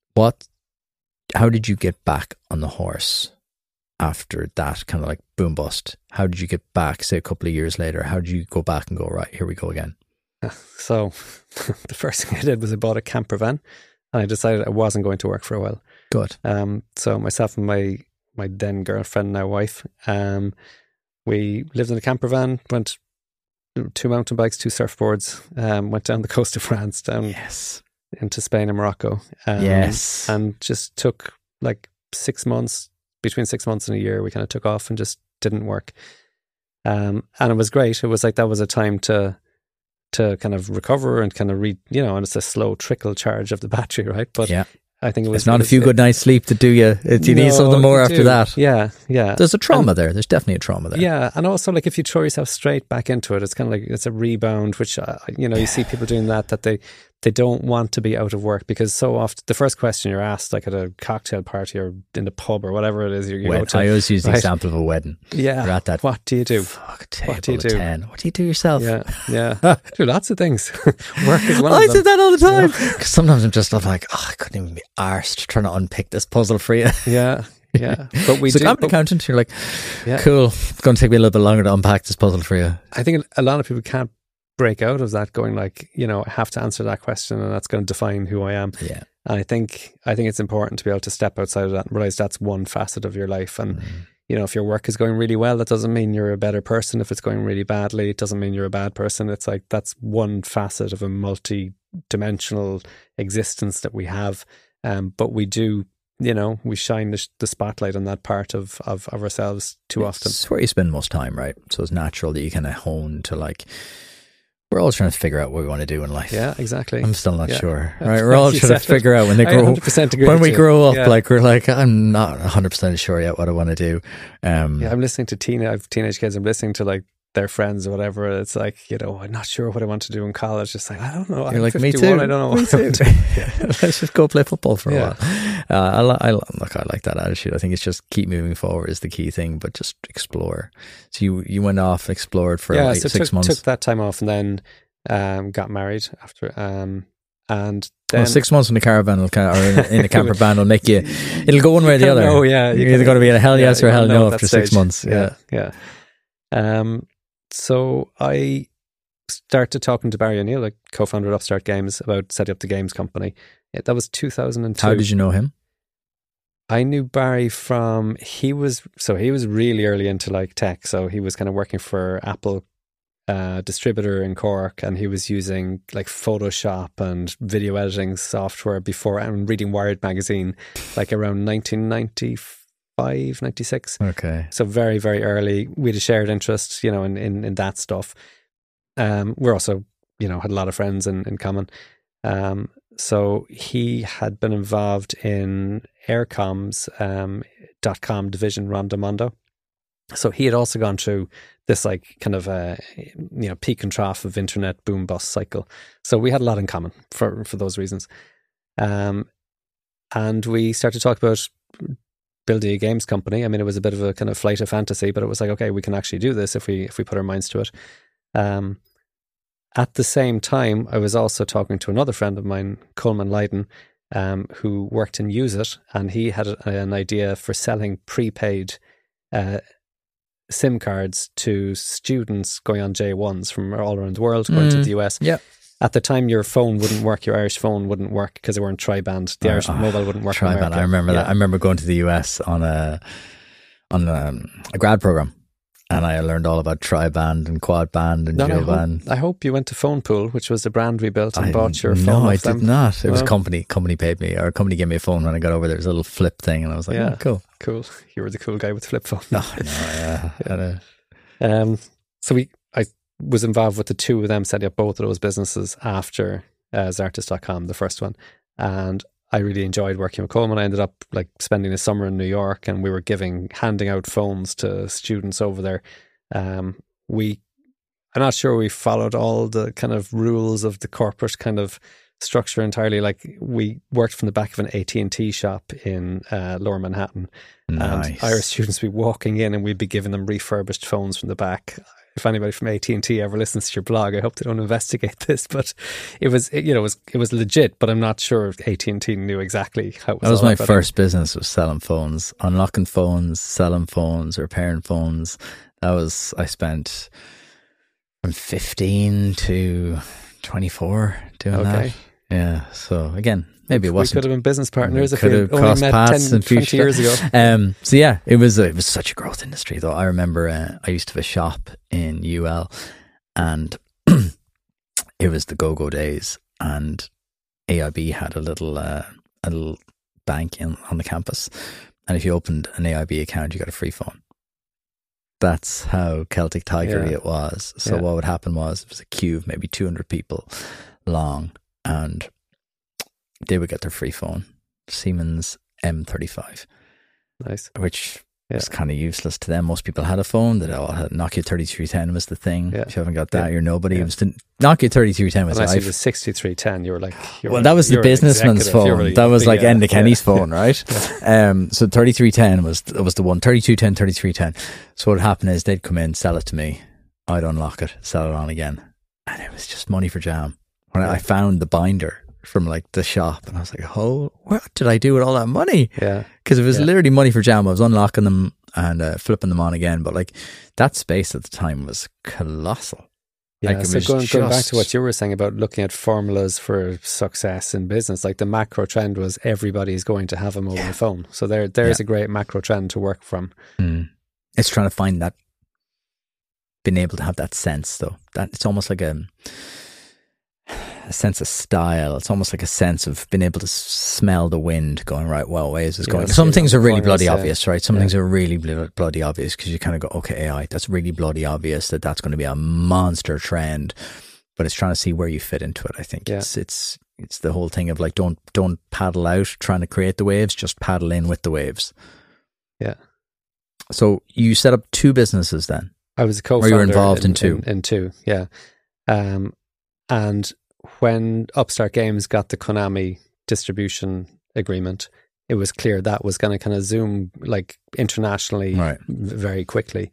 B: How did you get back on the horse after that kind of like boom bust? How did you get back, say a couple of years later? How did you go back and go, right, here we go again?
A: So the first thing I did was I bought a camper van. And I decided I wasn't going to work for a while.
B: Good.
A: So myself and my then girlfriend, now wife, we lived in a camper van, went 2 mountain bikes, 2 surfboards, went down the coast of France, down into Spain and Morocco. And just took like 6 months, between 6 months and a year, we kind of took off and just didn't work. And it was great. It was like that was a time to kind of recover and kind of and it's a slow trickle charge of the battery, right? But I think it's
B: not a few good nights sleep to do you. You need something more after that.
A: Yeah.
B: There's a trauma there. There's definitely a trauma there.
A: Yeah, and also like if you throw yourself straight back into it, it's kind of like it's a rebound, which you see people doing that they don't want to be out of work, because so often the first question you're asked, like at a cocktail party or in the pub or whatever it is you go to.
B: I always use the example of a wedding.
A: Yeah.
B: You're at that.
A: What do you do?
B: What do you do? 10. What do you do yourself?
A: Yeah. Do lots of things. Work is one of them.
B: I did that all the time. Because sometimes I'm just like, I couldn't even be arsed trying to unpick this puzzle for you.
A: Yeah. But we
B: I'm an accountant. You're like, cool. It's going to take me a little bit longer to unpack this puzzle for you.
A: I think a lot of people can't break out of that, going like, I have to answer that question and that's going to define who I am.
B: Yeah.
A: And I think it's important to be able to step outside of that and realize that's one facet of your life. And if your work is going really well, that doesn't mean you're a better person. If it's going really badly, it doesn't mean you're a bad person. It's like that's one facet of a multi-dimensional existence that we have. But we do, we shine the spotlight on that part of ourselves too often.
B: It's where you spend most time, right? So it's natural that you kind of hone to like, we're all trying to figure out what we want to do in life.
A: Yeah, exactly.
B: I'm still not sure. Right? We're all trying to figure out when we grow up, like we're like, I'm not 100% sure yet what I want to do.
A: I'm listening to I have teenage kids. I'm listening to like their friends or whatever. It's like, I'm not sure what I want to do in college. It's like, I don't know.
B: You're
A: I'm
B: like,
A: 51,
B: me too.
A: I don't know.
B: Me too. Let's just go play football for a while. I like that attitude. I think it's just keep moving forward is the key thing, but just explore. So you went off, explored for 6 months.
A: Took that time off and then got married after. And then
B: 6 months in the caravan or in the camper van will make you. It'll go one way or the other.
A: Oh yeah,
B: you're either going to be a hell yes or hell no after 6 months.
A: Yeah. So I started talking to Barry O'Neill, like co-founder of Upstart Games, about setting up the games company. That was 2002.
B: How did you know him?
A: I knew Barry from he was really early into like tech. So he was kind of working for Apple distributor in Cork, and he was using like Photoshop and video editing software before, and reading Wired magazine like around 1995, 96.
B: Okay.
A: So very, very early. We had a shared interest, in that stuff. We're also, had a lot of friends in common. So he had been involved in Aircom's .com division, Rondomondo. So he had also gone through this like kind of peak and trough of internet boom bust cycle. So we had a lot in common for those reasons. And we started to talk about building a games company. I mean, it was a bit of a kind of flight of fantasy, but it was like, okay, we can actually do this if we put our minds to it. At the same time, I was also talking to another friend of mine, Coleman Lydon, who worked in Use It, and he had an idea for selling prepaid SIM cards to students going on J1s from all around the world, going to the US.
B: Yeah.
A: At the time, your phone wouldn't work, your Irish phone wouldn't work because they weren't tri-band. The Irish mobile wouldn't work.
B: Tri-band, I remember that. I remember going to the US on a grad program, and I learned all about tri-band and quad band and dual band.
A: I hope you went to Phone Pool, which was a brand we built, and bought your phone.
B: No, I did not. It was company paid me, or a company gave me a phone when I got over there. It was a little flip thing, and I was like, oh, cool.
A: You were the cool guy with the flip phone. So I was involved with the two of them setting up both of those businesses after Zartis.com, the first one, and I really enjoyed working with Coleman. I ended up like spending a summer in New York, and we were handing out phones to students over there. I'm not sure we followed all the kind of rules of the corporate kind of structure entirely. Like, we worked from the back of an AT&T shop in Lower Manhattan.
B: Nice.
A: And Irish students would be walking in, and we'd be giving them refurbished phones from the back. If anybody from AT&T ever listens to your blog, I hope they don't investigate this, but it was legit, but I'm not sure if AT&T knew exactly how it was.
B: That was my first business, was selling phones, unlocking phones, selling phones, repairing phones. I spent from 15 to 24 doing that. Yeah. So again, maybe it wasn't.
A: We could have been business partners if
B: we
A: we only met 20 years ago.
B: So yeah, it was such a growth industry though. I remember I used to have a shop in UL, and it was the go-go days, and AIB had a little bank on the campus, and if you opened an AIB account, you got a free phone. That's how Celtic Tigery it was. So what would happen was, it was a queue of maybe 200 people long, and they would get their free phone, Siemens M35.
A: Nice.
B: Which was kind of useless to them. Most people had a phone. That all had Nokia 3310 was the thing. Yeah. If you haven't got that, you're nobody. It was Nokia 3310 was
A: unless it was 6310, you were like...
B: that was the businessman's phone. That was like Enda Kenny's phone, right? So 3310 was the one. 3210, 3310. So what would happen is, they'd come in, sell it to me. I'd unlock it, sell it on again. And it was just money for jam. When I found the binder from like the shop, and I was like, oh, what did I do with all that money? Because it was literally money for jam. I was unlocking them and flipping them on again, but like, that space at the time was colossal.
A: Like, so going back to what you were saying about looking at formulas for success in business, like the macro trend was everybody's going to have a mobile phone. So there's a great macro trend to work from.
B: It's trying to find that, being able to have that sense though, that it's almost like a sense of style. It's almost like a sense of being able to smell the wind going, right, well, ways is going. Some things are really bloody obvious, right? Some things are really bloody obvious, because you kind of go, okay, AI, that's really bloody obvious that's going to be a monster trend, but it's trying to see where you fit into it. I think it's the whole thing of like, don't paddle out trying to create the waves, just paddle in with the waves.
A: Yeah.
B: So you set up two businesses then.
A: I was a
B: Or
A: co-founder.
B: you were involved in two.
A: In two, yeah. And when Upstart Games got the Konami distribution agreement, it was clear that was going to kind of zoom like internationally very quickly.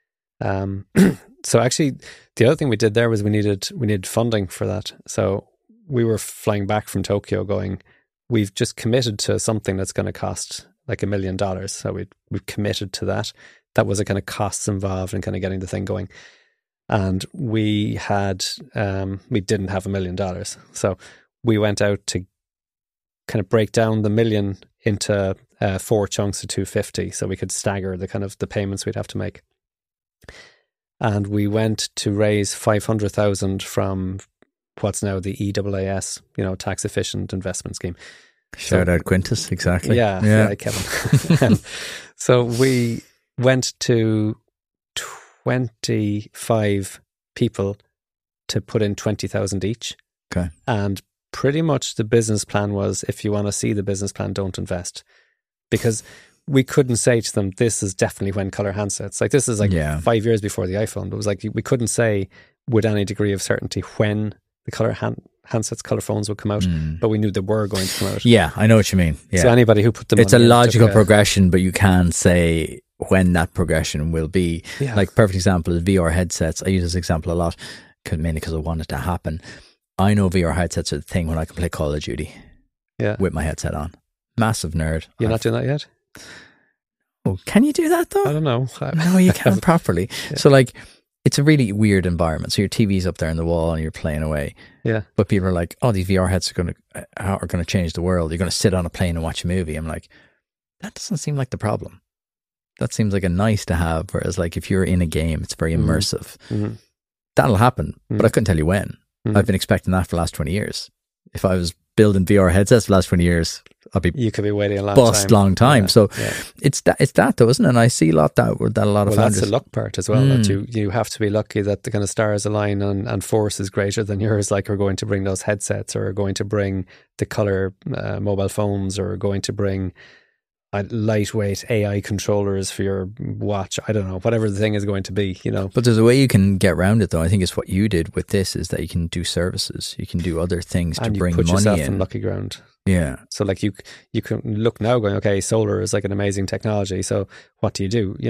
A: So actually, the other thing we did there was we needed funding for that. So we were flying back from Tokyo going, we've just committed to something that's going to cost like $1 million. So we've committed to that. That was a kind of costs involved in kind of getting the thing going. And we didn't have $1 million. So we went out to kind of break down the $1 million into 4 chunks of 250, so we could stagger the kind of the payments we'd have to make. And we went to raise 500,000 from what's now the EAAS, tax efficient investment scheme.
B: Shout out Quintus, exactly.
A: Yeah, Kevin. So we went to 25 people to put in 20,000 each.
B: Okay.
A: And pretty much the business plan was, if you want to see the business plan, don't invest. Because we couldn't say to them, this is definitely when color handsets. Like this is 5 years before the iPhone. It was like we couldn't say with any degree of certainty when the color handsets, color phones would come out, but we knew they were going to come out.
B: Yeah, I know what you mean. Yeah.
A: So anybody who put them
B: it's a logical progression, but you can say when that progression will be. Yeah. Like perfect example is VR headsets. I use this example a lot, mainly because I want it to happen. I know VR headsets are the thing when I can play Call of Duty with my headset on. Massive nerd.
A: You're not doing that yet?
B: Oh, can you do that though?
A: I don't know.
B: No, you can't properly. Yeah. So like, it's a really weird environment. So your TV's up there on the wall and you're playing away.
A: Yeah.
B: But people are like, oh, these VR headsets are going to change the world. You're going to sit on a plane and watch a movie. I'm like, that doesn't seem like the problem. That seems like a nice to have. Whereas like if you're in a game, it's very immersive. Mm-hmm. That'll happen, but I couldn't tell you when. Mm-hmm. I've been expecting that for the last 20 years. If I was building VR headsets for the last 20 years,
A: you could be waiting a
B: long time. So it's that though, isn't it? And I see a lot that a lot of founders.
A: That's the luck part as well. That you have to be lucky that the kind of stars align and force is greater than yours. Like are going to bring those headsets, or are going to bring the color mobile phones, or are going to bring lightweight AI controllers for your watch. I don't know, whatever the thing is going to be,
B: But there's a way you can get around it though. I think it's what you did with this is that you can do services. You can do other things to bring money in. And you put yourself in
A: lucky ground.
B: Yeah.
A: So like you can look now going, okay, solar is like an amazing technology. So what do?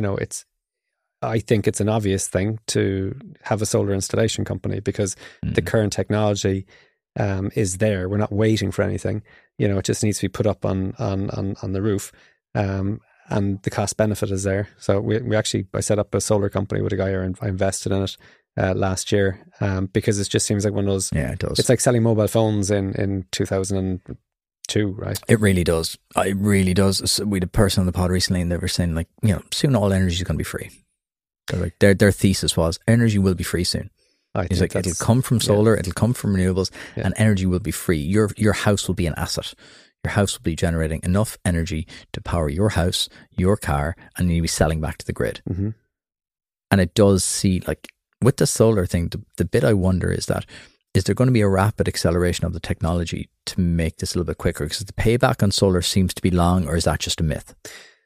A: I think it's an obvious thing to have a solar installation company because the current technology is there. We're not waiting for anything. It just needs to be put up on the roof. And the cost benefit is there. So I set up a solar company with a guy, and I invested in it last year because it just seems like one of those.
B: Yeah, it does.
A: It's like selling mobile phones in 2002, right?
B: It really does. It really does. We had a person on the pod recently, and they were saying like, soon all energy is going to be free. They're like, their thesis was energy will be free soon. He's like, it'll come from solar, it'll come from renewables, and energy will be free. Your house will be an asset. Your house will be generating enough energy to power your house, your car, and you'll be selling back to the grid. Mm-hmm. And it does see, like, with the solar thing, the bit I wonder is there going to be a rapid acceleration of the technology to make this a little bit quicker? Because the payback on solar seems to be long, or is that just a myth?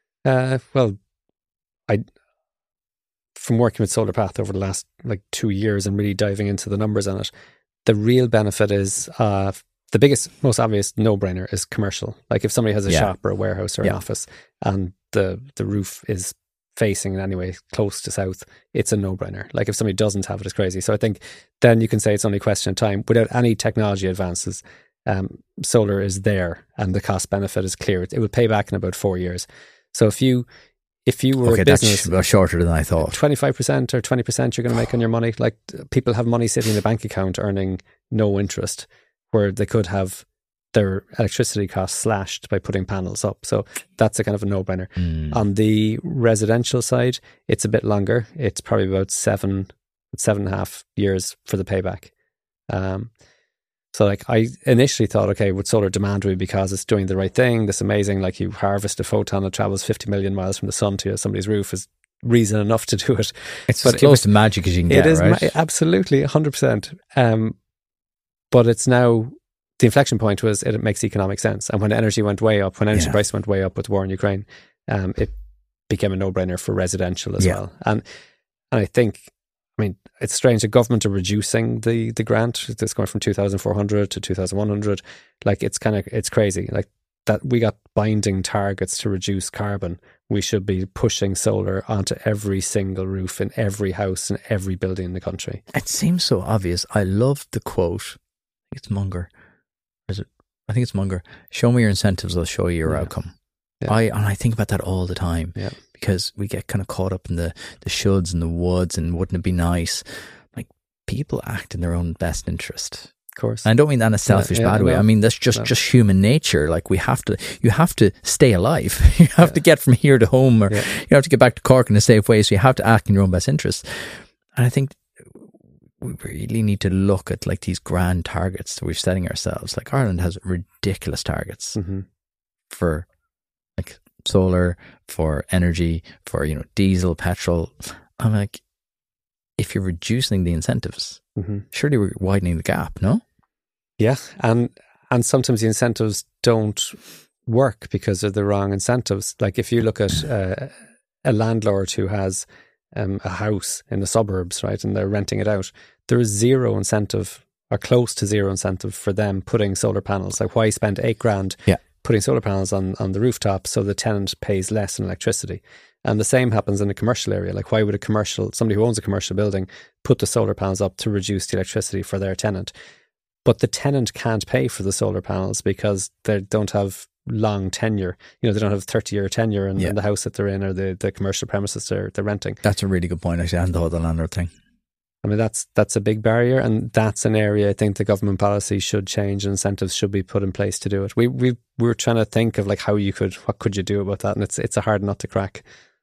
A: From working with SolarPath over the last 2 years and really diving into the numbers on it, the real benefit is the biggest, most obvious no-brainer is commercial. Like if somebody has a shop or a warehouse or an office and the roof is facing in any way close to south, it's a no-brainer. Like if somebody doesn't have it, it's crazy. So I think then you can say it's only a question of time. Without any technology advances, solar is there and the cost benefit is clear. It will pay back in about 4 years. So if you were a business,
B: that's shorter than I thought.
A: 25% or 20% you're going to make on your money. Like people have money sitting in a bank account earning no interest, where they could have their electricity costs slashed by putting panels up. So that's a kind of a no-brainer. On the residential side, it's a bit longer. It's probably about 7.5 years for the payback. So like I initially thought, okay, with solar demand would be because it's doing the right thing. This amazing, like you harvest a photon that travels 50 million miles from the sun to somebody's roof is reason enough to do it.
B: It's as close to magic as you can get, right? It is
A: absolutely 100%. But it's now, the inflection point was it makes economic sense. And when energy went way up, when energy price went way up with the war in Ukraine, it became a no-brainer for residential as well. And And I think, I mean, it's strange. The government are reducing the grant. It's going from 2,400 to 2,100. Like, it's crazy. Like, that we got binding targets to reduce carbon. We should be pushing solar onto every single roof in every house and every building in the country.
B: It seems so obvious. I love the quote. I think it's Munger. Is it? I think it's Munger. Show me your incentives, I'll show you your outcome. Yeah. I think about that all the time.
A: Yeah.
B: Because we get kind of caught up in the shoulds and the woulds and wouldn't it be nice? Like, people act in their own best interest.
A: Of course.
B: And I don't mean that in a selfish bad way. I mean, that's just human nature. Like, you have to stay alive. You have to get from here to home, or you have to get back to Cork in a safe way. So you have to act in your own best interest. And I think we really need to look at like these grand targets that we're setting ourselves. Like, Ireland has ridiculous targets for like solar, for energy, for, you know, diesel, petrol. I'm like, if you're reducing the incentives, surely we're widening the gap, no?
A: Yeah, and sometimes the incentives don't work because they're the wrong incentives. Like, if you look at a landlord who has a house in the suburbs, right, and they're renting it out, there is zero incentive or close to zero incentive for them putting solar panels. Like, why spend $8,000 putting solar panels on the rooftop so the tenant pays less in electricity? And the same happens in a commercial area. Like, why would somebody who owns a commercial building put the solar panels up to reduce the electricity for their tenant? But the tenant can't pay for the solar panels because they don't have long tenure. You know, they don't have 30-year tenure in the house that they're in, or the commercial premises they're renting.
B: That's a really good point, actually. I hadn't thought of the landlord thing.
A: I mean, that's a big barrier, and that's an area I think the government policy should change and incentives should be put in place to do it. We were trying to think of like what could you do about that, and it's a hard nut to crack.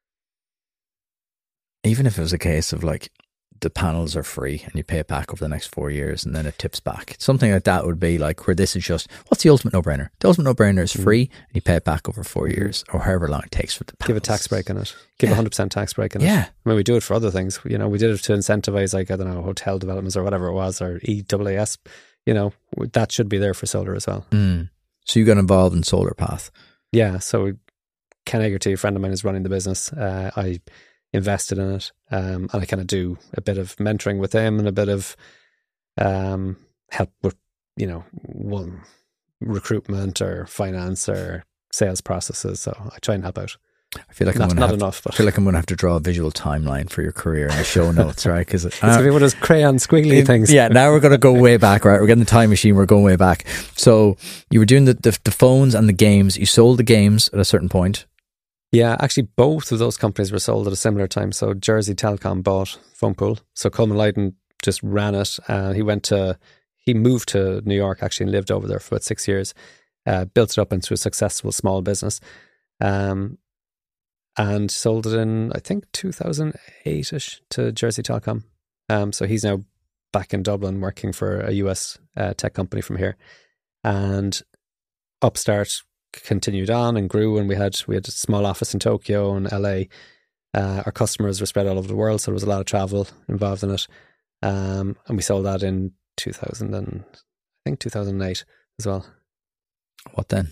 B: Even if it was a case of like, the panels are free and you pay it back over the next 4 years and then it tips back. Something like that would be like, where this is just, what's the ultimate no-brainer? The ultimate no-brainer is free and you pay it back over 4 years or however long it takes for the panels.
A: Give a tax break on it. Give 100% tax break on it.
B: Yeah.
A: I mean, we do it for other things. You know, we did it to incentivize, like, I don't know, hotel developments or whatever it was, or EAAS. You know, that should be there for solar as well.
B: So you got involved in Solar Path?
A: Yeah. So Ken Egerty, a friend of mine, is running the business. I invested in it, and I kind of do a bit of mentoring with him and a bit of help with, you know, one recruitment or finance or sales processes. So I try and help out.
B: I feel like
A: not
B: I'm going to have to draw a visual timeline for your career in the show notes, right? Because it's going to be
A: one of those crayon squiggly things.
B: Yeah, now we're going to go way back, right? We're getting the time machine. We're going way back. So you were doing the phones and the games. You sold the games at a certain point.
A: Yeah, actually, both of those companies were sold at a similar time. So Jersey Telecom bought PhonePool. So Coleman Lydon just ran it. He moved to New York, actually, and lived over there for about 6 years. Built it up into a successful small business. And sold it in, I think, 2008-ish to Jersey Telecom. So he's now back in Dublin working for a US tech company from here. And Upstart continued on and grew, and we had a small office in Tokyo and LA. Our customers were spread all over the world, so there was a lot of travel involved in it. And we sold that in 2008 as well.
B: What then?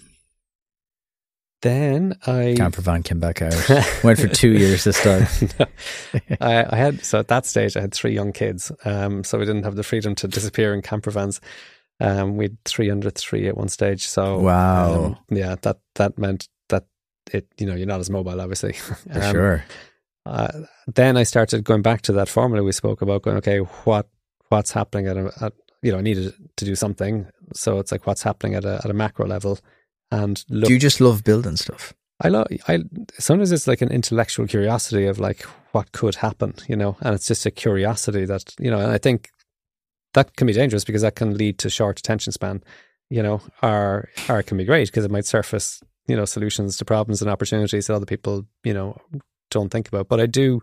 A: Then
B: Campervan came back out. Went for 2 years this time.
A: So at that stage I had 3 young kids, so we didn't have the freedom to disappear in campervans. We had 3 under 3 at one stage. So
B: wow,
A: yeah, that meant that it, you know, you're not as mobile, obviously.
B: For sure.
A: Then I started going back to that formula we spoke about, going, okay, what's happening at you know, I needed to do something. So it's like, what's happening at a macro level. And look,
B: do you just love building stuff?
A: Sometimes it's like an intellectual curiosity of like, what could happen, you know, and it's just a curiosity that, you know, and I think that can be dangerous because that can lead to short attention span, you know, or it can be great because it might surface, you know, solutions to problems and opportunities that other people, you know, don't think about. But I do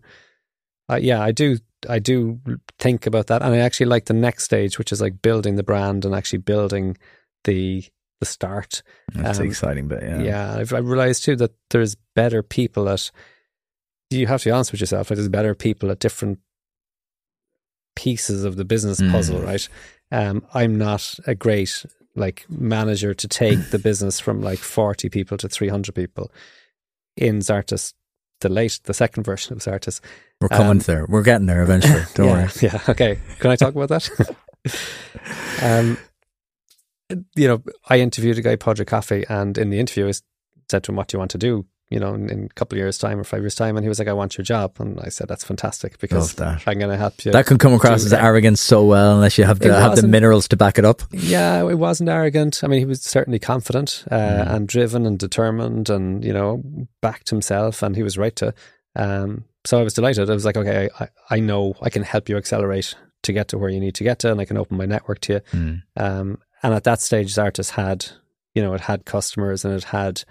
A: think about that. And I actually like the next stage, which is like building the brand and actually building the start.
B: That's the exciting bit, yeah.
A: Yeah, I've realized too that there's better people you have to be honest with yourself, like there's better people at different pieces of the business puzzle, right? I'm not a great like manager to take the business from like 40 people to 300 people. In Zartis, the second version of Zartus.
B: We're coming there. We're getting there eventually. Don't worry.
A: Yeah. Okay. Can I talk about that? I interviewed a guy, Podrick Coffey, and in the interview I said to him, what do you want to do, in a couple of years' time or 5 years' time? And he was like, I want your job. And I said, that's fantastic, because I'm going to help you.
B: That can come across as arrogance so well, unless you have the minerals to back it up.
A: Yeah, it wasn't arrogant. I mean, he was certainly confident and driven and determined, and, backed himself, and he was right to. So I was delighted. I was like, okay, I know I can help you accelerate to get to where you need to get to, and I can open my network to you. And at that stage, Zartus had, it had customers, and it had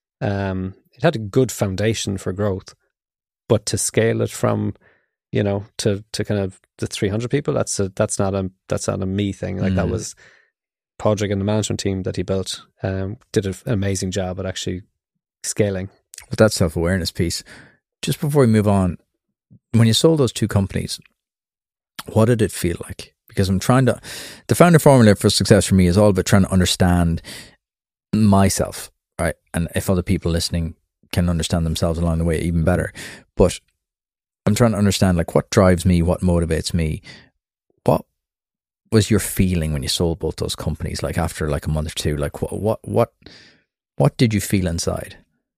A: a good foundation for growth. But to scale it from, to kind of the 300 people, that's not a me thing. Like that was Podrick and the management team that he built did an amazing job at actually scaling.
B: With that self-awareness piece, just before we move on, when you sold those two companies, what did it feel like? Because the founder formula for success for me is all about trying to understand myself, right? And if other people listening can understand themselves along the way, even better. But I'm trying to understand, like, what drives me, what motivates me. What was your feeling when you sold both those companies? Like after like a month or two, like what did you feel inside?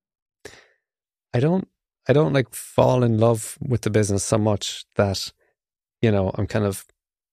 A: I don't like fall in love with the business so much that, I'm kind of,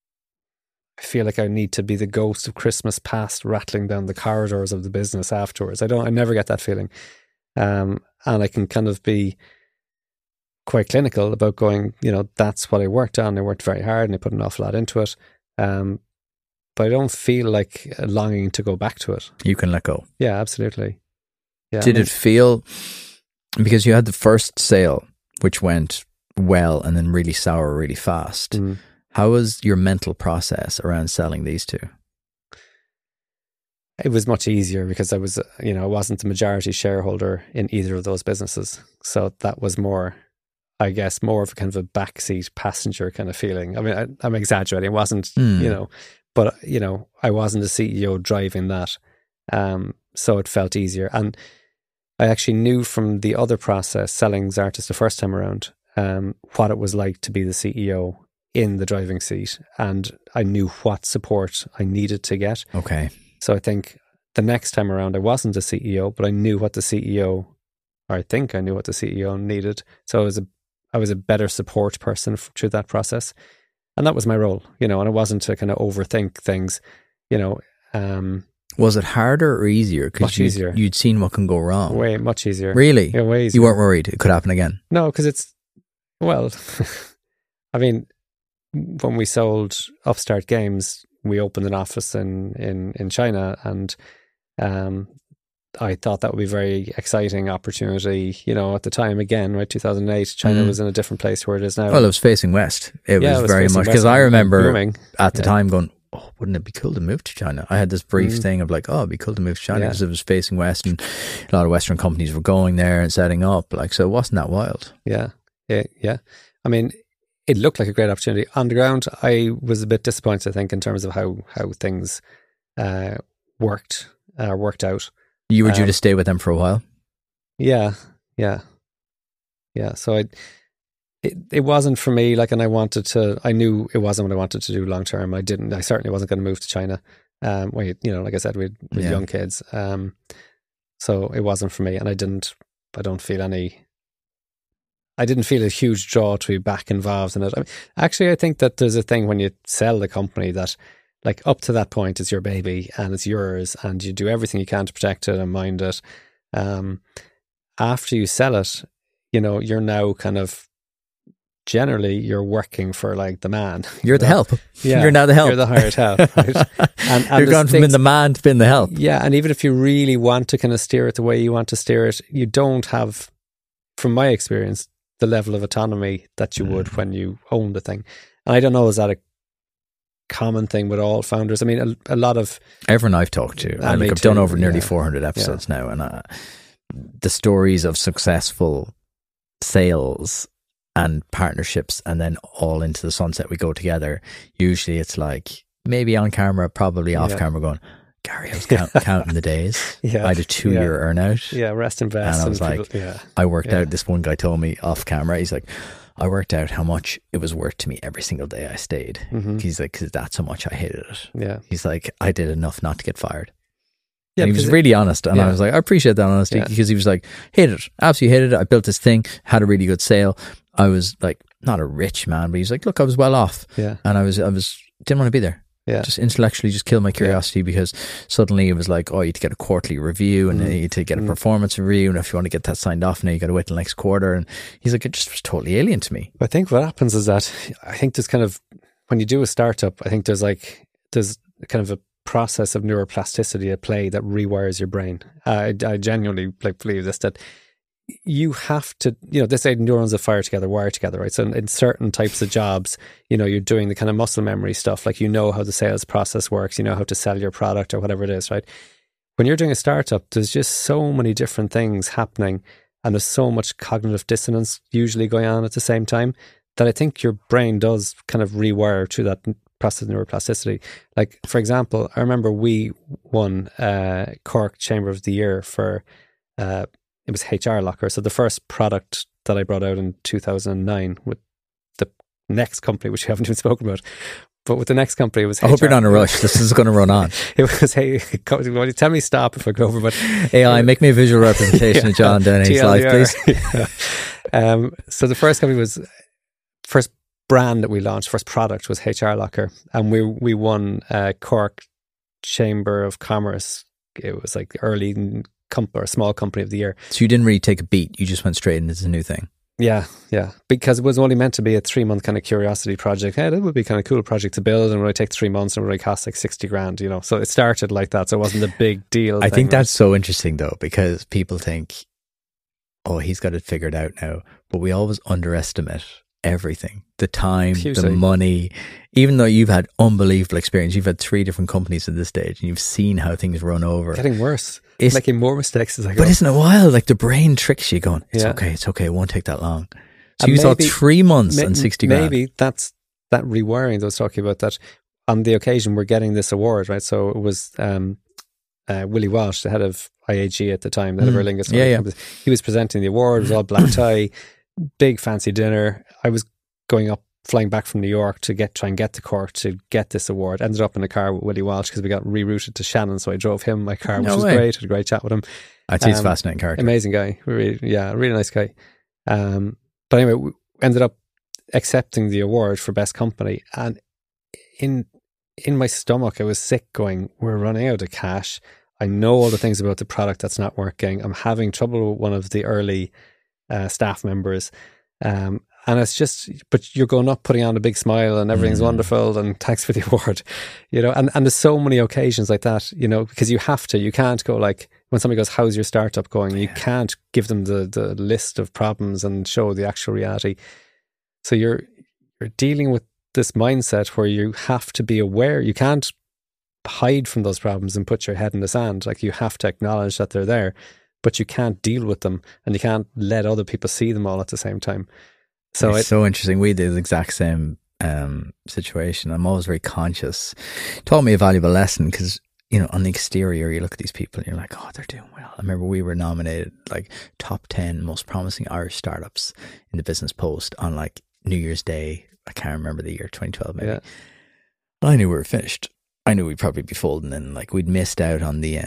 A: I feel like I need to be the ghost of Christmas past rattling down the corridors of the business afterwards. I never get that feeling. And I can kind of be quite clinical about going, that's what I worked on. I worked very hard and I put an awful lot into it. But I don't feel like longing to go back to it.
B: You can let go.
A: Yeah, absolutely. Yeah.
B: Did it feel, because you had the first sale, which went well and then really sour really fast. How was your mental process around selling these two?
A: It was much easier because I was, I wasn't the majority shareholder in either of those businesses. So that was more, I guess, more of a kind of a backseat passenger kind of feeling. I mean, I'm exaggerating. It wasn't, but, I wasn't the CEO driving that. So it felt easier. And I actually knew from the other process, selling Zartus the first time around, what it was like to be the CEO in the driving seat. And I knew what support I needed to get.
B: Okay.
A: So I think the next time around, I wasn't a CEO, but I knew what the CEO, or I think I knew what the CEO needed. So I was a better support person through that process. And that was my role, and it wasn't to kind of overthink things,
B: Was it harder or easier?
A: Much easier.
B: You'd seen what can go wrong.
A: Way much easier.
B: Really?
A: Yeah, way easier.
B: You weren't worried it could happen again?
A: No, because I mean, when we sold Upstart Games, we opened an office in China, and I thought that would be a very exciting opportunity, at the time. Again, right, 2008, China was in a different place where it is now.
B: Well, it was facing west. It was very much, because I remember at the time going, oh, wouldn't it be cool to move to China? I had this brief thing of like, oh, it'd be cool to move to China because it was facing west, and a lot of Western companies were going there and setting up. Like, so it wasn't that wild.
A: Yeah. I mean, it looked like a great opportunity. On the ground, I was a bit disappointed, I think, in terms of how things worked out.
B: You were due to stay with them for a while?
A: Yeah. So it wasn't for me, like, and I knew it wasn't what I wanted to do long term. I certainly wasn't going to move to China. Like I said, with young kids. So it wasn't for me, and I didn't feel a huge draw to be back involved in it. I think that there's a thing when you sell the company that, like, up to that point, it's your baby and it's yours, and you do everything you can to protect it and mind it. After you sell it, you're now kind of, generally, you're working for, like, the man.
B: You're the help.
A: Yeah,
B: you're now the help.
A: You're the hired help. Right? And
B: you're gone from being the man to being the help.
A: Yeah, and even if you really want to kind of steer it the way you want to steer it, you don't have, from my experience, the level of autonomy that you would when you own the thing. And I don't know, is that a common thing with all founders? I mean, a lot of...
B: Everyone I've talked to, I've done over nearly 400 episodes now, and the stories of successful sales and partnerships and then all into the sunset we go together, usually it's like, maybe on camera, probably off camera, going, Gary, I was counting the days.
A: Yeah.
B: I had a 2-year earnout.
A: Yeah, rest and vest.
B: And I was like,
A: people,
B: I worked out, this one guy told me off camera, he's like, I worked out how much it was worth to me every single day I stayed. He's like, because that's how much I hated it.
A: Yeah.
B: He's like, I did enough not to get fired.
A: Yeah,
B: and he was really honest. And I was like, I appreciate that honesty, because he was like, hated it. Absolutely hated it. I built this thing, had a really good sale. I was like, not a rich man, but he's like, look, I was well off.
A: Yeah.
B: And I didn't want to be there.
A: Yeah.
B: Just intellectually just killed my curiosity, because suddenly it was like, oh, you had to get a quarterly review, and then you had to get a performance review, and if you want to get that signed off now, you got to wait till next quarter. And he's like, it just was totally alien to me.
A: I think what happens is that I think there's kind of, when you do a startup, I think there's kind of a process of neuroplasticity at play that rewires your brain. I genuinely believe this, that you have to, they say neurons that fire together wire together, right? So in certain types of jobs, you're doing the kind of muscle memory stuff, like how the sales process works, how to sell your product or whatever it is, right? When you're doing a startup, there's just so many different things happening, and there's so much cognitive dissonance usually going on at the same time, that I think your brain does kind of rewire through that process of neuroplasticity. Like, for example, I remember we won Cork Chamber of the Year for it was HR Locker. So the first product that I brought out in 2009 with the next company, which we haven't even spoken about, but with the next company, it was HR.
B: I hope you're not in a rush. This is going to run on.
A: It was, hey, tell me stop if I go over, but
B: AI, make me a visual representation of John Dennehy's life, please.
A: So the first company was, first brand that we launched, first product was HR Locker, and we won Cork Chamber of Commerce. It was like early or small company of the year.
B: So you didn't really take a beat, you just went straight into the new thing.
A: Yeah, because it was only meant to be a 3-month kind of curiosity project. Hey, that would be kind of cool project to build, and it would take 3 months, and it would cost like 60 grand, so it started like that, so it wasn't a big deal.
B: I think that's so interesting though, because people think, oh, he's got it figured out now, but we always underestimate everything, the time, the money. Even though you've had unbelievable experience, you've had 3 different companies at this stage, and you've seen how things run over.
A: Getting worse. It's making more mistakes as I go.
B: But isn't it wild? Like the brain tricks you, going, it's okay, it won't take that long. So you thought 3 months and 60 grand.
A: Maybe that's that rewiring that I was talking about, that on the occasion we're getting this award, right? So it was Willie Walsh, the head of IAG at the time, the head of Aer Lingus. He was presenting the award. It was all black tie, big fancy dinner. I was flying back from New York to try and get to Cork to get this award. Ended up in a car with Willie Walsh because we got rerouted to Shannon, so I drove him in my car, which was great. Had a great chat with him.
B: I think he's a fascinating character.
A: Amazing guy. Really nice guy. But anyway, we ended up accepting the award for best company, and in my stomach I was sick, going, we're running out of cash. I know all the things about the product that's not working. I'm having trouble with one of the early staff members. And it's just, but you're going up, putting on a big smile, and everything's wonderful, and thanks for the award, and there's so many occasions like that, because you can't go like, when somebody goes, how's your startup going? You can't give them the list of problems and show the actual reality. So you're dealing with this mindset where you have to be aware. You can't hide from those problems and put your head in the sand. Like, you have to acknowledge that they're there, but you can't deal with them, and you can't let other people see them all at the same time. So
B: it's so interesting. We did the exact same situation. I'm always very conscious. It taught me a valuable lesson, because on the exterior you look at these people and you're like, oh, they're doing well. I remember we were nominated like top 10 most promising Irish startups in the Business Post on like New Year's Day. I can't remember the year, 2012 maybe. I knew we were finished. I knew we'd probably be folding, and like we'd missed out on the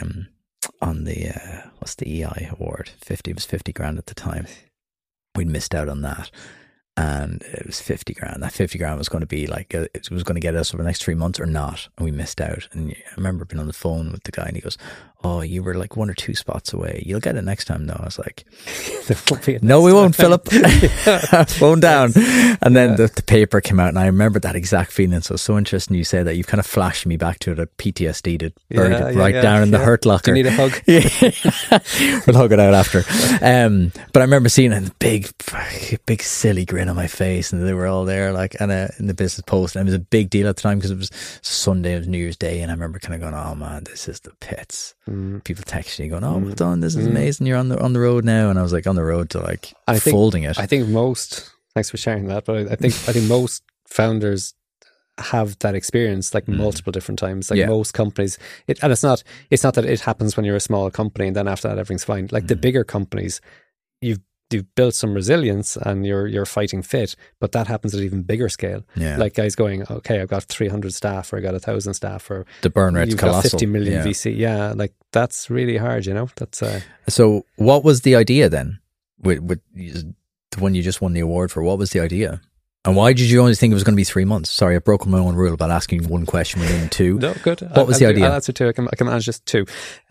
B: what's the EI award? It was 50 grand at the time. We'd missed out on that. And it was 50 grand. That 50 grand was going to be like, it was going to get us over the next 3 months or not. And we missed out. And I remember being on the phone with the guy, and he goes, oh, you were like 1 or 2 spots away. You'll get it next time though. I was like, no, we won't, Philip. Phone down. And then the paper came out, and I remember that exact feeling. So it's so interesting you say that. You've kind of flashed me back to the PTSD that buried right down in the hurt locker.
A: Do you need a hug?
B: We'll hug it out after. But I remember seeing a big silly grin on my face, and they were all there like, and in the Business Post, and it was a big deal at the time because it was Sunday, it was New Year's Day, and I remember kind of going, oh man, this is the pits. People texting you going, oh, well done, this is amazing, you're on the road now. And I was like on the road to like folding it.
A: I think thanks for sharing that, but I think most founders have that experience like multiple different times. Like most companies, and it's not that it happens when you're a small company and then after that everything's fine. Like the bigger companies, you've built some resilience and you're fighting fit, but that happens at an even bigger scale.
B: Yeah.
A: Like guys going, okay, I've got 300 staff, or I got 1,000 staff, or
B: the burn rate's
A: you've
B: colossal.
A: got 50 million VC. Yeah, like that's really hard. That's
B: So what was the idea then? With the one you just won the award for, what was the idea? And why did you only think it was going to be 3 months? Sorry, I've broken my own rule about asking one question within two.
A: No, good.
B: What was the idea?
A: I'll answer two. I can manage just two.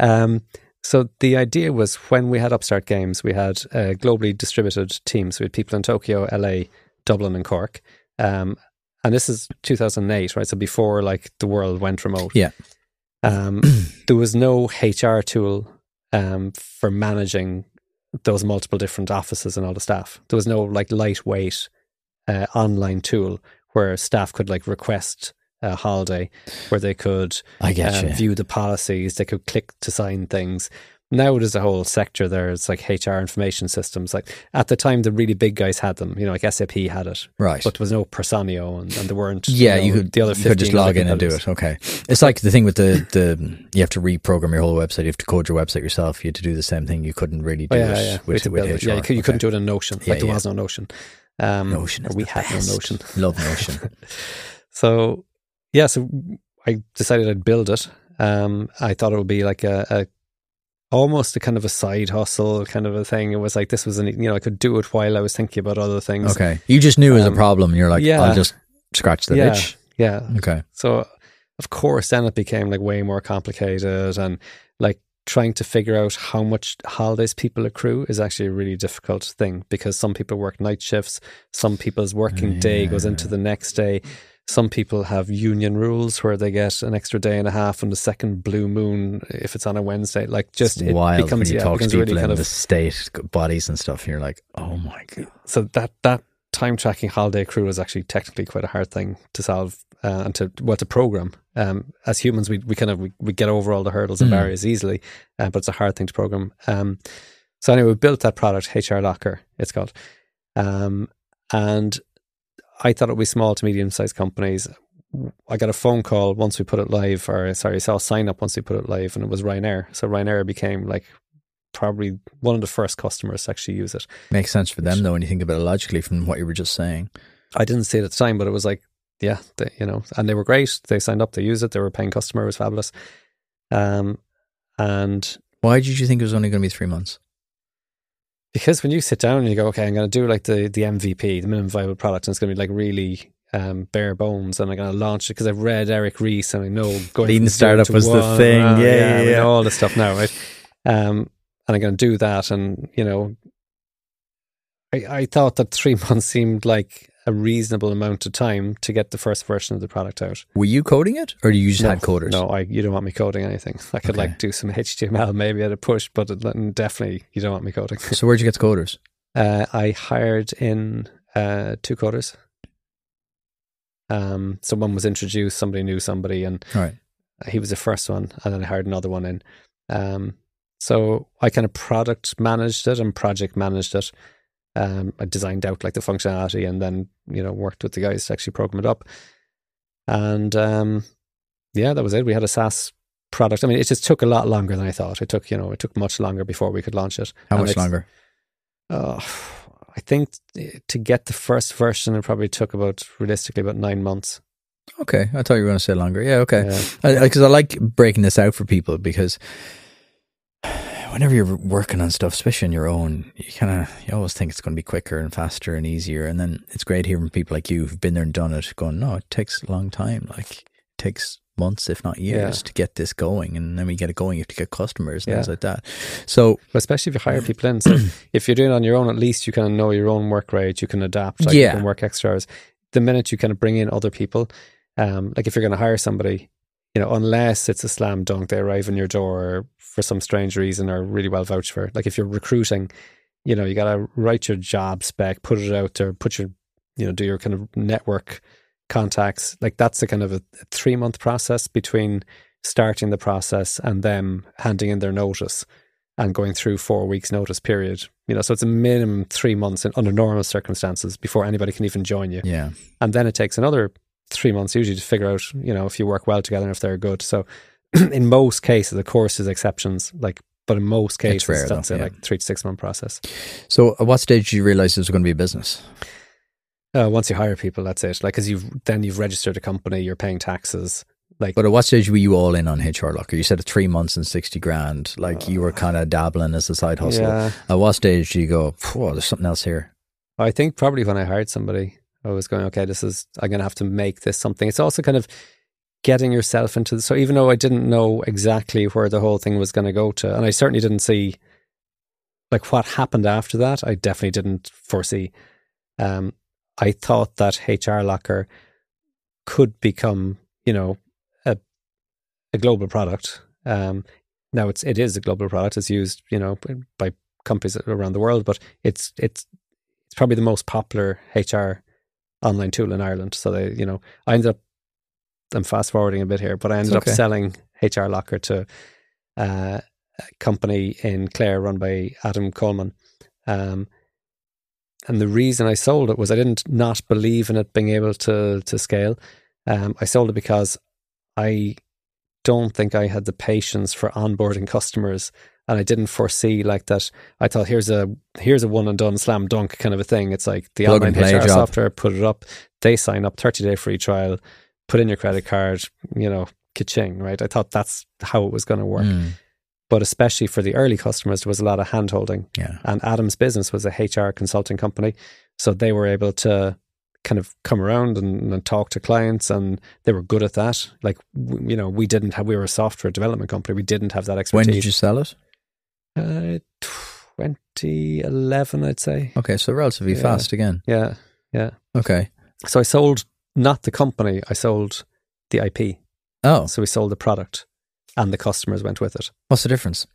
A: So the idea was, when we had Upstart Games, we had globally distributed teams. We had people in Tokyo, LA, Dublin and Cork. And this is 2008, right? So before like the world went remote.
B: Yeah.
A: There was no HR tool for managing those multiple different offices and all the staff. There was no like lightweight online tool where staff could like request a holiday, where they could view the policies, they could click to sign things. Now there's a whole sector there. It's like HR information systems. Like at the time, the really big guys had them. Like SAP had it,
B: right?
A: But there was no Personio, and there weren't.
B: Yeah,
A: you
B: could.
A: The other
B: you could just log in and do it. Okay, it's like the thing with the you have to reprogram your whole website. You have to code your website yourself. You had to do the same thing. You couldn't really do it with HR.
A: Yeah, you couldn't do it in Notion. Like there was no Notion.
B: Notion.
A: We had no Notion.
B: Love Notion.
A: So I decided I'd build it. I thought it would be like a almost a kind of a side hustle kind of a thing. It was like, this was I could do it while I was thinking about other things.
B: Okay. You just knew it was a problem. And you're like, I'll just scratch the itch.
A: Yeah.
B: Okay.
A: So of course then it became like way more complicated, and like trying to figure out how much holidays people accrue is actually a really difficult thing, because some people work night shifts, some people's working day goes into the next day. Some people have union rules where they get an extra day and a half on the second blue moon if it's on a Wednesday. Like just
B: it's wild when you talk to people
A: really
B: in the state bodies and stuff. You're like, oh my God.
A: So that time tracking holiday accrual is actually technically quite a hard thing to solve and to program. As humans, we get over all the hurdles and barriers easily, but it's a hard thing to program. So anyway, we built that product, HR Locker, it's called, and I thought it would be small to medium-sized companies. I got a phone call once we put it live, saw a sign up once we put it live, and it was Ryanair. So Ryanair became like probably one of the first customers to actually use it.
B: Makes sense for them though, when you think about it logically from what you were just saying.
A: I didn't see it at the time, but it was like, yeah, and they were great. They signed up, they used it, they were a paying customer, it was fabulous. And
B: why did you think it was only going to be 3 months?
A: Because when you sit down and you go, okay, I'm going to do like the MVP, the minimum viable product, and it's going to be like really bare bones, and I'm going to launch it because I've read Eric Ries and I know going
B: Lean startup was the thing. Yeah.
A: We know all this stuff now, right? And I'm going to do that, and I thought that 3 months seemed like a reasonable amount of time to get the first version of the product out.
B: Were you coding it, or you just had coders?
A: No, you don't want me coding anything. I could like do some HTML maybe at a push, but definitely you don't want me coding.
B: So where'd you get the coders?
A: I hired in 2 coders. So one was introduced, somebody knew somebody, and he was the first one, and then I hired another one in. So I kind of product managed it and project managed it. I designed out like the functionality, and then worked with the guys to actually program it up. And that was it. We had a SaaS product. I mean, it just took a lot longer than I thought. It took much longer before we could launch it.
B: How much longer?
A: I think to get the first version, it probably took realistically about 9 months.
B: Okay, I thought you were going to say longer. Yeah, okay. Because I like breaking this out for people, because whenever you're working on stuff, especially on your own, you always think it's going to be quicker and faster and easier. And then it's great hearing from people like you who've been there and done it, going, no, it takes a long time. Like it takes months, if not years, to get this going. And then when you get it going, you have to get customers and things like that. So,
A: especially if you hire people in. So if you're doing it on your own, at least you kind of know your own work rate. You can adapt. You can work extra hours. The minute you kind of bring in other people, like if you're going to hire somebody, unless it's a slam dunk, they arrive in your door for some strange reason or really well vouched for. Like if you're recruiting, you got to write your job spec, put it out there, do your kind of network contacts. Like that's a kind of a 3-month process between starting the process and them handing in their notice and going through 4 weeks notice period. So it's a minimum 3 months under normal circumstances before anybody can even join you.
B: Yeah.
A: And then it takes another 3 months usually to figure out, if you work well together and if they're good. So in most cases, of course, there's exceptions, but in most cases,
B: rare,
A: that's
B: though,
A: a 3 to 6 month process.
B: So at what stage did you realize this was going to be a business?
A: Once you hire people, that's it. Because you've registered a company, you're paying taxes. But
B: at what stage were you all in on HR Locker? You said 3 months and 60 grand. You were kind of dabbling as a side hustle.
A: Yeah.
B: At what stage do you go, there's something else here?
A: I think probably when I hired somebody, I was going, okay, I'm going to have to make this something. It's also kind of getting yourself into so even though I didn't know exactly where the whole thing was going to go to, and I certainly didn't see what happened after that, I definitely didn't foresee. I thought that HR Locker could become, a global product. Now it is a global product. It's used, by companies around the world, but it's probably the most popular HR online tool in Ireland. So I ended up, I'm fast forwarding a bit here, but I ended up selling HR Locker to a company in Clare run by Adam Coleman. And the reason I sold it was I didn't not believe in it being able to scale. I sold it because I don't think I had the patience for onboarding customers, and I didn't foresee that. I thought here's a one and done slam dunk kind of a thing. It's like the
B: plug
A: online
B: and play
A: HR
B: job.
A: software, put it up, they sign up, 30-day free trial, put in your credit card, ka-ching, right? I thought that's how it was going to work. But especially for the early customers, there was a lot of hand holding.
B: Yeah.
A: And Adam's business was a HR consulting company, so they were able to kind of come around and talk to clients, and they were good at that. We were a software development company. We didn't have that expertise.
B: When did you sell it?
A: 2011, I'd say.
B: Okay, so relatively fast again.
A: Yeah.
B: Okay.
A: So I sold not the company, I sold the IP.
B: Oh.
A: So we sold the product and the customers went with it.
B: What's the difference?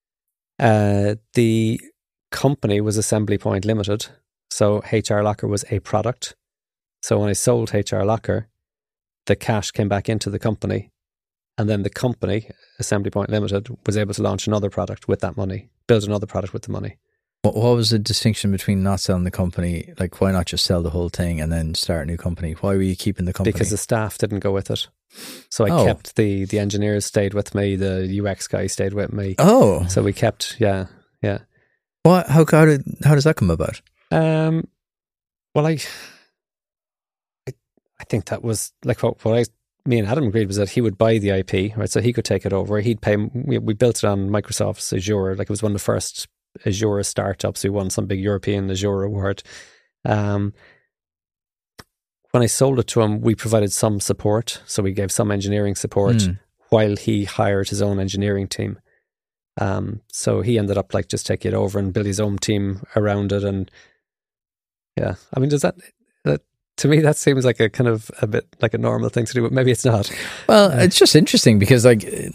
A: The company was Assembly Point Limited. So HR Locker was a product. So when I sold HR Locker, the cash came back into the company, and then the company, Assembly Point Limited, was able to launch another product with that money, build another product with the money.
B: What was the distinction between not selling the company? Why not just sell the whole thing and then start a new company? Why were you keeping the company?
A: Because the staff didn't go with it. So I kept the engineers stayed with me, the UX guy stayed with me.
B: Oh.
A: So we kept, yeah.
B: What? How does that come about?
A: Well, I think that was me and Adam agreed was that he would buy the IP, right? So he could take it over. He'd pay. We built it on Microsoft's Azure. It was one of the first Azure startups. We won some big European Azure award. When I sold it to him, we provided some support. So we gave some engineering support while he hired his own engineering team. So he ended up just taking it over and build his own team around it. And yeah, I mean, does that to me, that seems like a kind of a bit like a normal thing to do, but maybe it's not.
B: Well, it's just interesting because I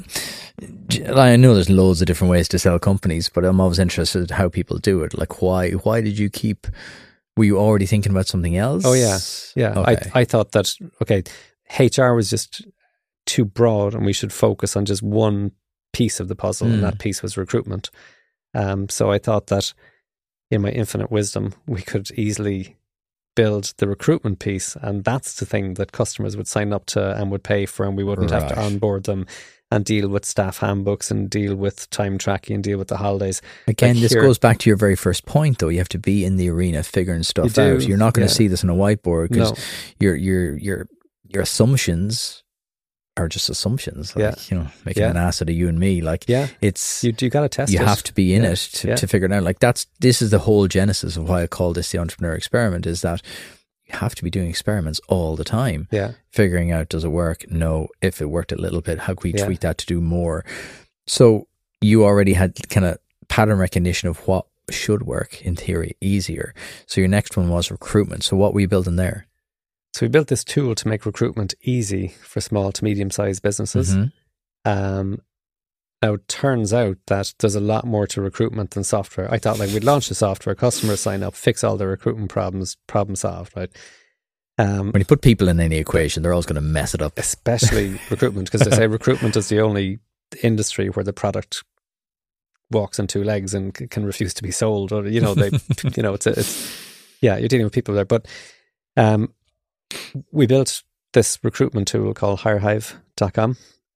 B: know there's loads of different ways to sell companies, but I'm always interested in how people do it. Why did you were you already thinking about something else?
A: Oh yeah.
B: Okay.
A: I thought that, HR was just too broad and we should focus on just one piece of the puzzle, and that piece was recruitment. So I thought that in my infinite wisdom, we could easily build the recruitment piece, and that's the thing that customers would sign up to and would pay for, and we wouldn't have to onboard them and deal with staff handbooks and deal with time tracking and deal with the holidays.
B: Again, this goes back to your very first point, though. You have to be in the arena figuring stuff out. You're not going to see this on a whiteboard because your assumptions are just assumptions. Making an ass out of you and me. It's
A: you got to test it.
B: You have to be in it to figure it out. This is the whole genesis of why I call this the entrepreneur experiment, is that you have to be doing experiments all the time.
A: Yeah.
B: Figuring out, does it work? No. If it worked a little bit, how can we tweak that to do more? So you already had kind of pattern recognition of what should work, in theory, easier. So your next one was recruitment. So what were you building there?
A: So we built this tool to make recruitment easy for small to medium-sized businesses. Now, it turns out that there's a lot more to recruitment than software. I thought we'd launch the software, customers sign up, fix all their recruitment problems, problem solved, right?
B: When you put people in any equation, they're always going to mess it up. Especially
A: recruitment, because they say recruitment is the only industry where the product walks on two legs and can refuse to be sold, or you're dealing with people there. But we built this recruitment tool called hirehive.com.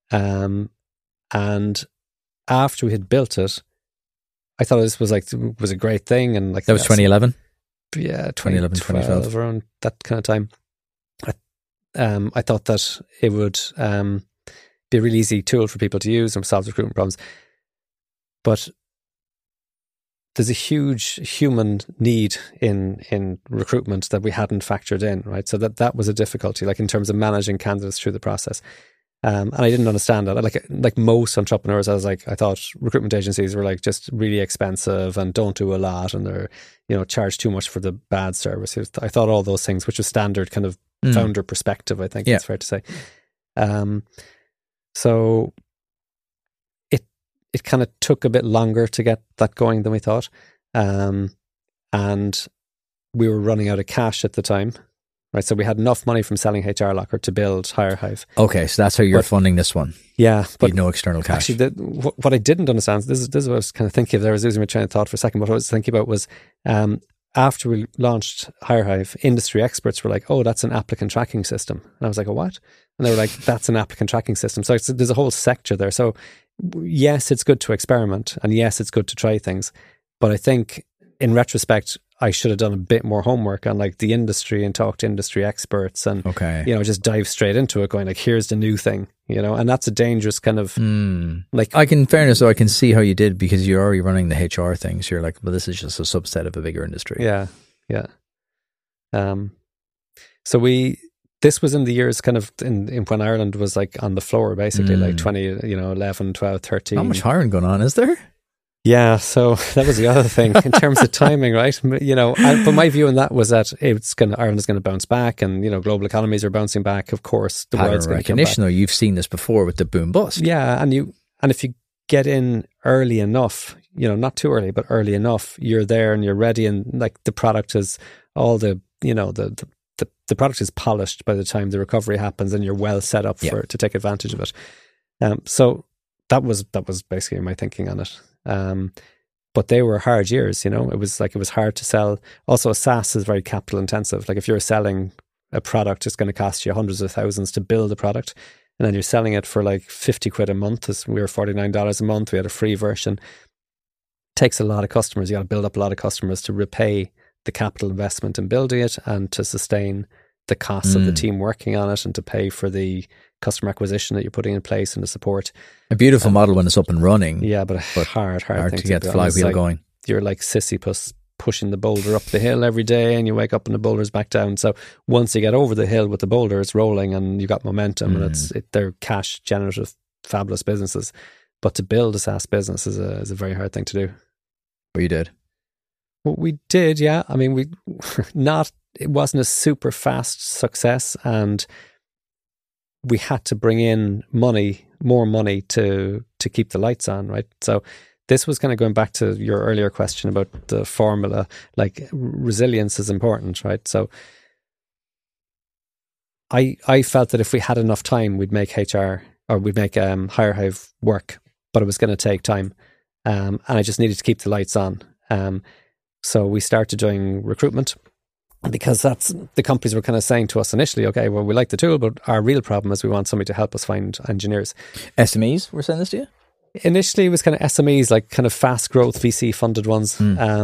A: And after we had built it, I thought this was a great thing. And like
B: that was 2011?
A: Yeah,
B: 2011, 2012.
A: Around that kind of time. I thought that it would be a really easy tool for people to use and solve recruitment problems. But there's a huge human need in recruitment that we hadn't factored in, right? So that was a difficulty, like in terms of managing candidates through the process. And I didn't understand that. Like most entrepreneurs, I thought recruitment agencies were like just really expensive and don't do a lot, and they're, charge too much for the bad service. I thought all those things, which was standard kind of founder perspective, I think it's fair to say. So it kind of took a bit longer to get that going than we thought. And we were running out of cash at the time, right? So we had enough money from selling HR Locker to build HireHive.
B: Okay, so that's how you're funding this one.
A: Yeah.
B: But no external cash.
A: Actually, what I didn't understand, this is what I was kind of thinking of there. I was losing my train of thought for a second. What I was thinking about was after we launched HireHive, industry experts were like, oh, that's an applicant tracking system. And I was like, oh, what? And they were like, that's an applicant tracking system. So there's a whole sector there. So yes, it's good to experiment, and yes, it's good to try things. But I think in retrospect, I should have done a bit more homework on like the industry and talked to industry experts and, just dive straight into it going like, here's the new thing, and that's a dangerous kind of
B: fairness though, I can see how you did, because you're already running the HR thing. So you're like, well, this is just a subset of a bigger industry.
A: Yeah. Yeah. So this was in the years kind of in when Ireland was like on the floor, basically like 11, 12, 13.
B: How much hiring going on, is there?
A: Yeah, so that was the other thing in terms of timing, right? But my view on that was that Ireland is going to bounce back, and global economies are bouncing back. Of course, the world's going to come back.
B: Though, you've seen this before with the boom bust.
A: Yeah, and if you get in early enough, not too early, but early enough, you're there and you're ready, and like the product is all the the product is polished by the time the recovery happens, and you're well set up to take advantage of it. So that was basically my thinking on it. But they were hard years, it was hard to sell. Also, SaaS is very capital intensive. Like if you're selling a product, it's going to cost you hundreds of thousands to build a product, and then you're selling it for like 50 quid a month. We were $49 a month. We had a free version. It takes a lot of customers. You got to build up a lot of customers to repay the capital investment in building it, and to sustain the costs of the team working on it, and to pay for the customer acquisition that you're putting in place and the support.
B: A beautiful model when it's up and running.
A: Yeah, but hard thing
B: to get the flywheel going.
A: You're like Sisyphus pushing the boulder up the hill every day, and you wake up and the boulder's back down. So once you get over the hill with the boulder, it's rolling and you got momentum, and they're cash generative, fabulous businesses. But to build a SaaS business is a very hard thing to do.
B: But you did.
A: Well, we did, yeah. I mean, it wasn't a super fast success, and we had to bring in more money to keep the lights on, right? So this was kind of going back to your earlier question about the formula, like resilience is important, right? So I felt that if we had enough time, we'd make HireHive work, but it was going to take time. And I just needed to keep the lights on. So we started doing recruitment, because that's the companies were kind of saying to us initially, okay, well, we like the tool, but our real problem is we want somebody to help us find engineers.
B: SMEs were saying this to you?
A: Initially, it was kind of SMEs, like kind of fast growth VC funded ones.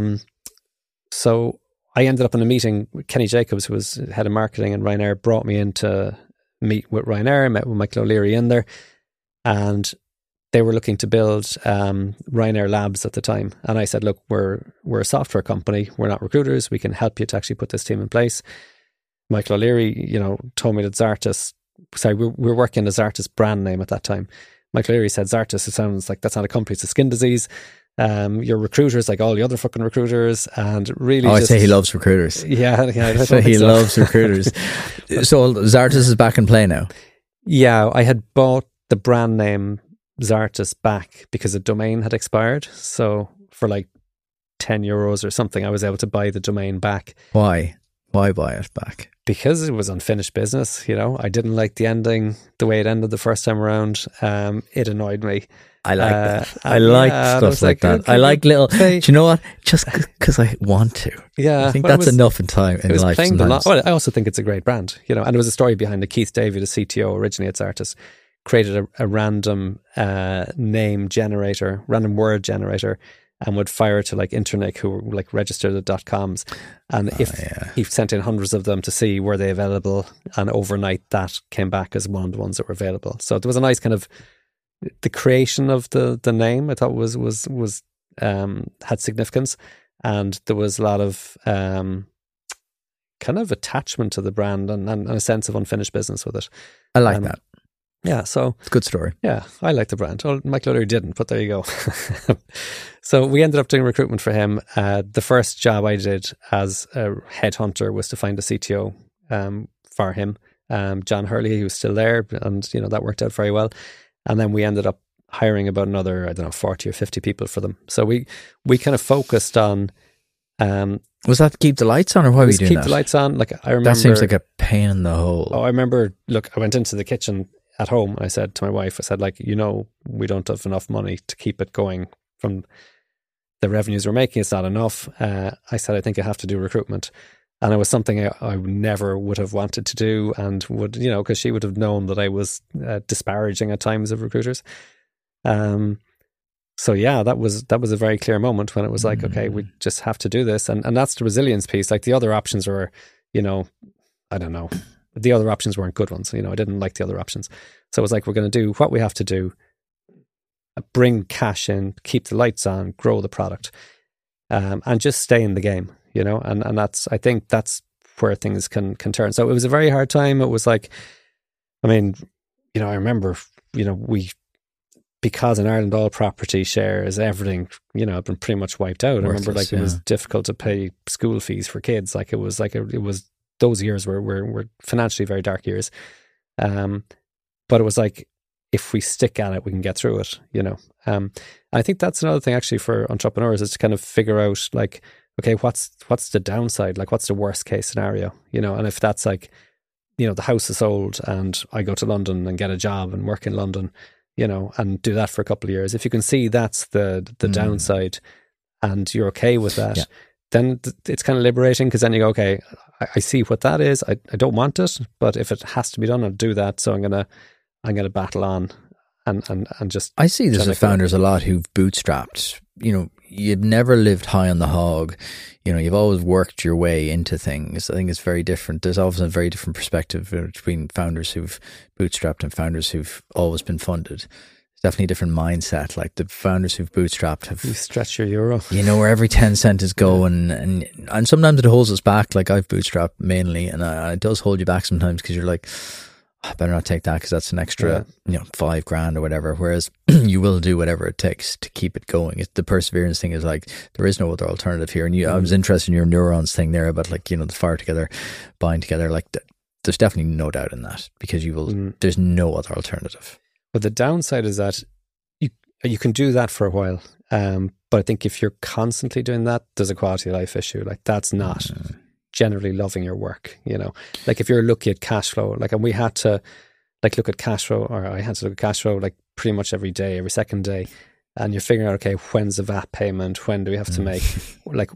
A: So I ended up in a meeting with Kenny Jacobs, who was head of marketing, and Ryanair brought me in to meet with Ryanair. I met with Michael O'Leary in there, and they were looking to build Ryanair Labs at the time. And I said, look, we're a software company. We're not recruiters. We can help you to actually put this team in place. Michael O'Leary, told me that we're working the Zartus brand name at that time. Michael O'Leary said, Zartus, it sounds like that's not a company, it's a skin disease. You're recruiters like all the other fucking recruiters, and really
B: I'd say he loves recruiters.
A: Yeah.
B: He loves recruiters. So Zartus is back in play now?
A: Yeah, I had bought the brand name Zartus back because the domain had expired. So for like €10 or something, I was able to buy the domain back.
B: Why buy it back?
A: Because it was unfinished business, I didn't like the ending, the way it ended the first time around. It annoyed me.
B: I like that. I like stuff like that. I like little. Do you know what? Just because I want to.
A: Yeah,
B: I think that's enough in time in life. Sometimes.
A: Well, I also think it's a great brand. And there was a story behind it. Keith Davey, the CTO originally at Zartus, created a random name generator, random word generator, and would fire it to like Internic, who were like registered at .coms. And he sent in hundreds of them to see were they available, and overnight that came back as one of the ones that were available. So there was a nice kind of the creation of the name. I thought was had significance, and there was a lot of kind of attachment to the brand and a sense of unfinished business with it.
B: I like that.
A: Yeah, so
B: it's a good story.
A: Yeah, I like the brand. Oh, Michael O'Leary didn't, but there you go. So we ended up doing recruitment for him. The first job I did as a headhunter was to find a CTO for him, John Hurley, who was still there, and that worked out very well. And then we ended up hiring about another, 40 or 50 people for them. So we kind of focused on.
B: Was that to keep the lights on, or why were you doing that?
A: Keep the lights on. Like I remember,
B: that seems like a pain in the hole.
A: Oh, I remember. Look, I went into the kitchen at home. I said to my wife, we don't have enough money to keep it going from the revenues we're making. It's not enough. I said, I think I have to do recruitment. And it was something I never would have wanted to do, and would, because she would have known that I was disparaging at times of recruiters. So yeah, that was a very clear moment when it was like, okay, we just have to do this. And that's the resilience piece. Like the other options were, I don't know. The other options weren't good ones. I didn't like the other options. So it was like, we're going to do what we have to do, bring cash in, keep the lights on, grow the product, and just stay in the game, and I think that's where things can turn. So it was a very hard time. It was like, I remember, because in Ireland, all property shares, everything, had been pretty much wiped out. I remember it was difficult to pay school fees for kids. Like it was those years were financially very dark years. But it was like, if we stick at it, we can get through it, I think that's another thing actually for entrepreneurs, is to kind of figure out like, okay, what's the downside? Like, what's the worst case scenario? And if that's like, the house is sold and I go to London and get a job and work in London, and do that for a couple of years. If you can see that's the downside and you're okay with that, then it's kind of liberating, because then you go, okay, I see what that is. I don't want it, but if it has to be done, I'll do that. So I'm gonna battle on and just.
B: I see this with founders a lot who've bootstrapped. You've never lived high on the hog. You've always worked your way into things. I think it's very different. There's often a very different perspective between founders who've bootstrapped and founders who've always been funded. Definitely a different mindset. Like the founders who've bootstrapped have...
A: You stretch your euro.
B: Where every 10 cent is going, and sometimes it holds us back. Like I've bootstrapped mainly, and it does hold you back sometimes, because you're like, I better not take that because that's an extra, $5,000 or whatever. Whereas you will do whatever it takes to keep it going. The perseverance thing is like, there is no other alternative here. And I was interested in your neurons thing there about like, the fire together, bind together. Like there's definitely no doubt in that, because you will, there's no other alternative.
A: But the downside is that you can do that for a while. But I think if you're constantly doing that, there's a quality of life issue. Like that's not generally loving your work, like if you're looking at cash flow, like, and we had to like look at cash flow, or I had to look at cash flow like pretty much every day, every second day. And you're figuring out, okay, when's the VAT payment? When do we have to make like,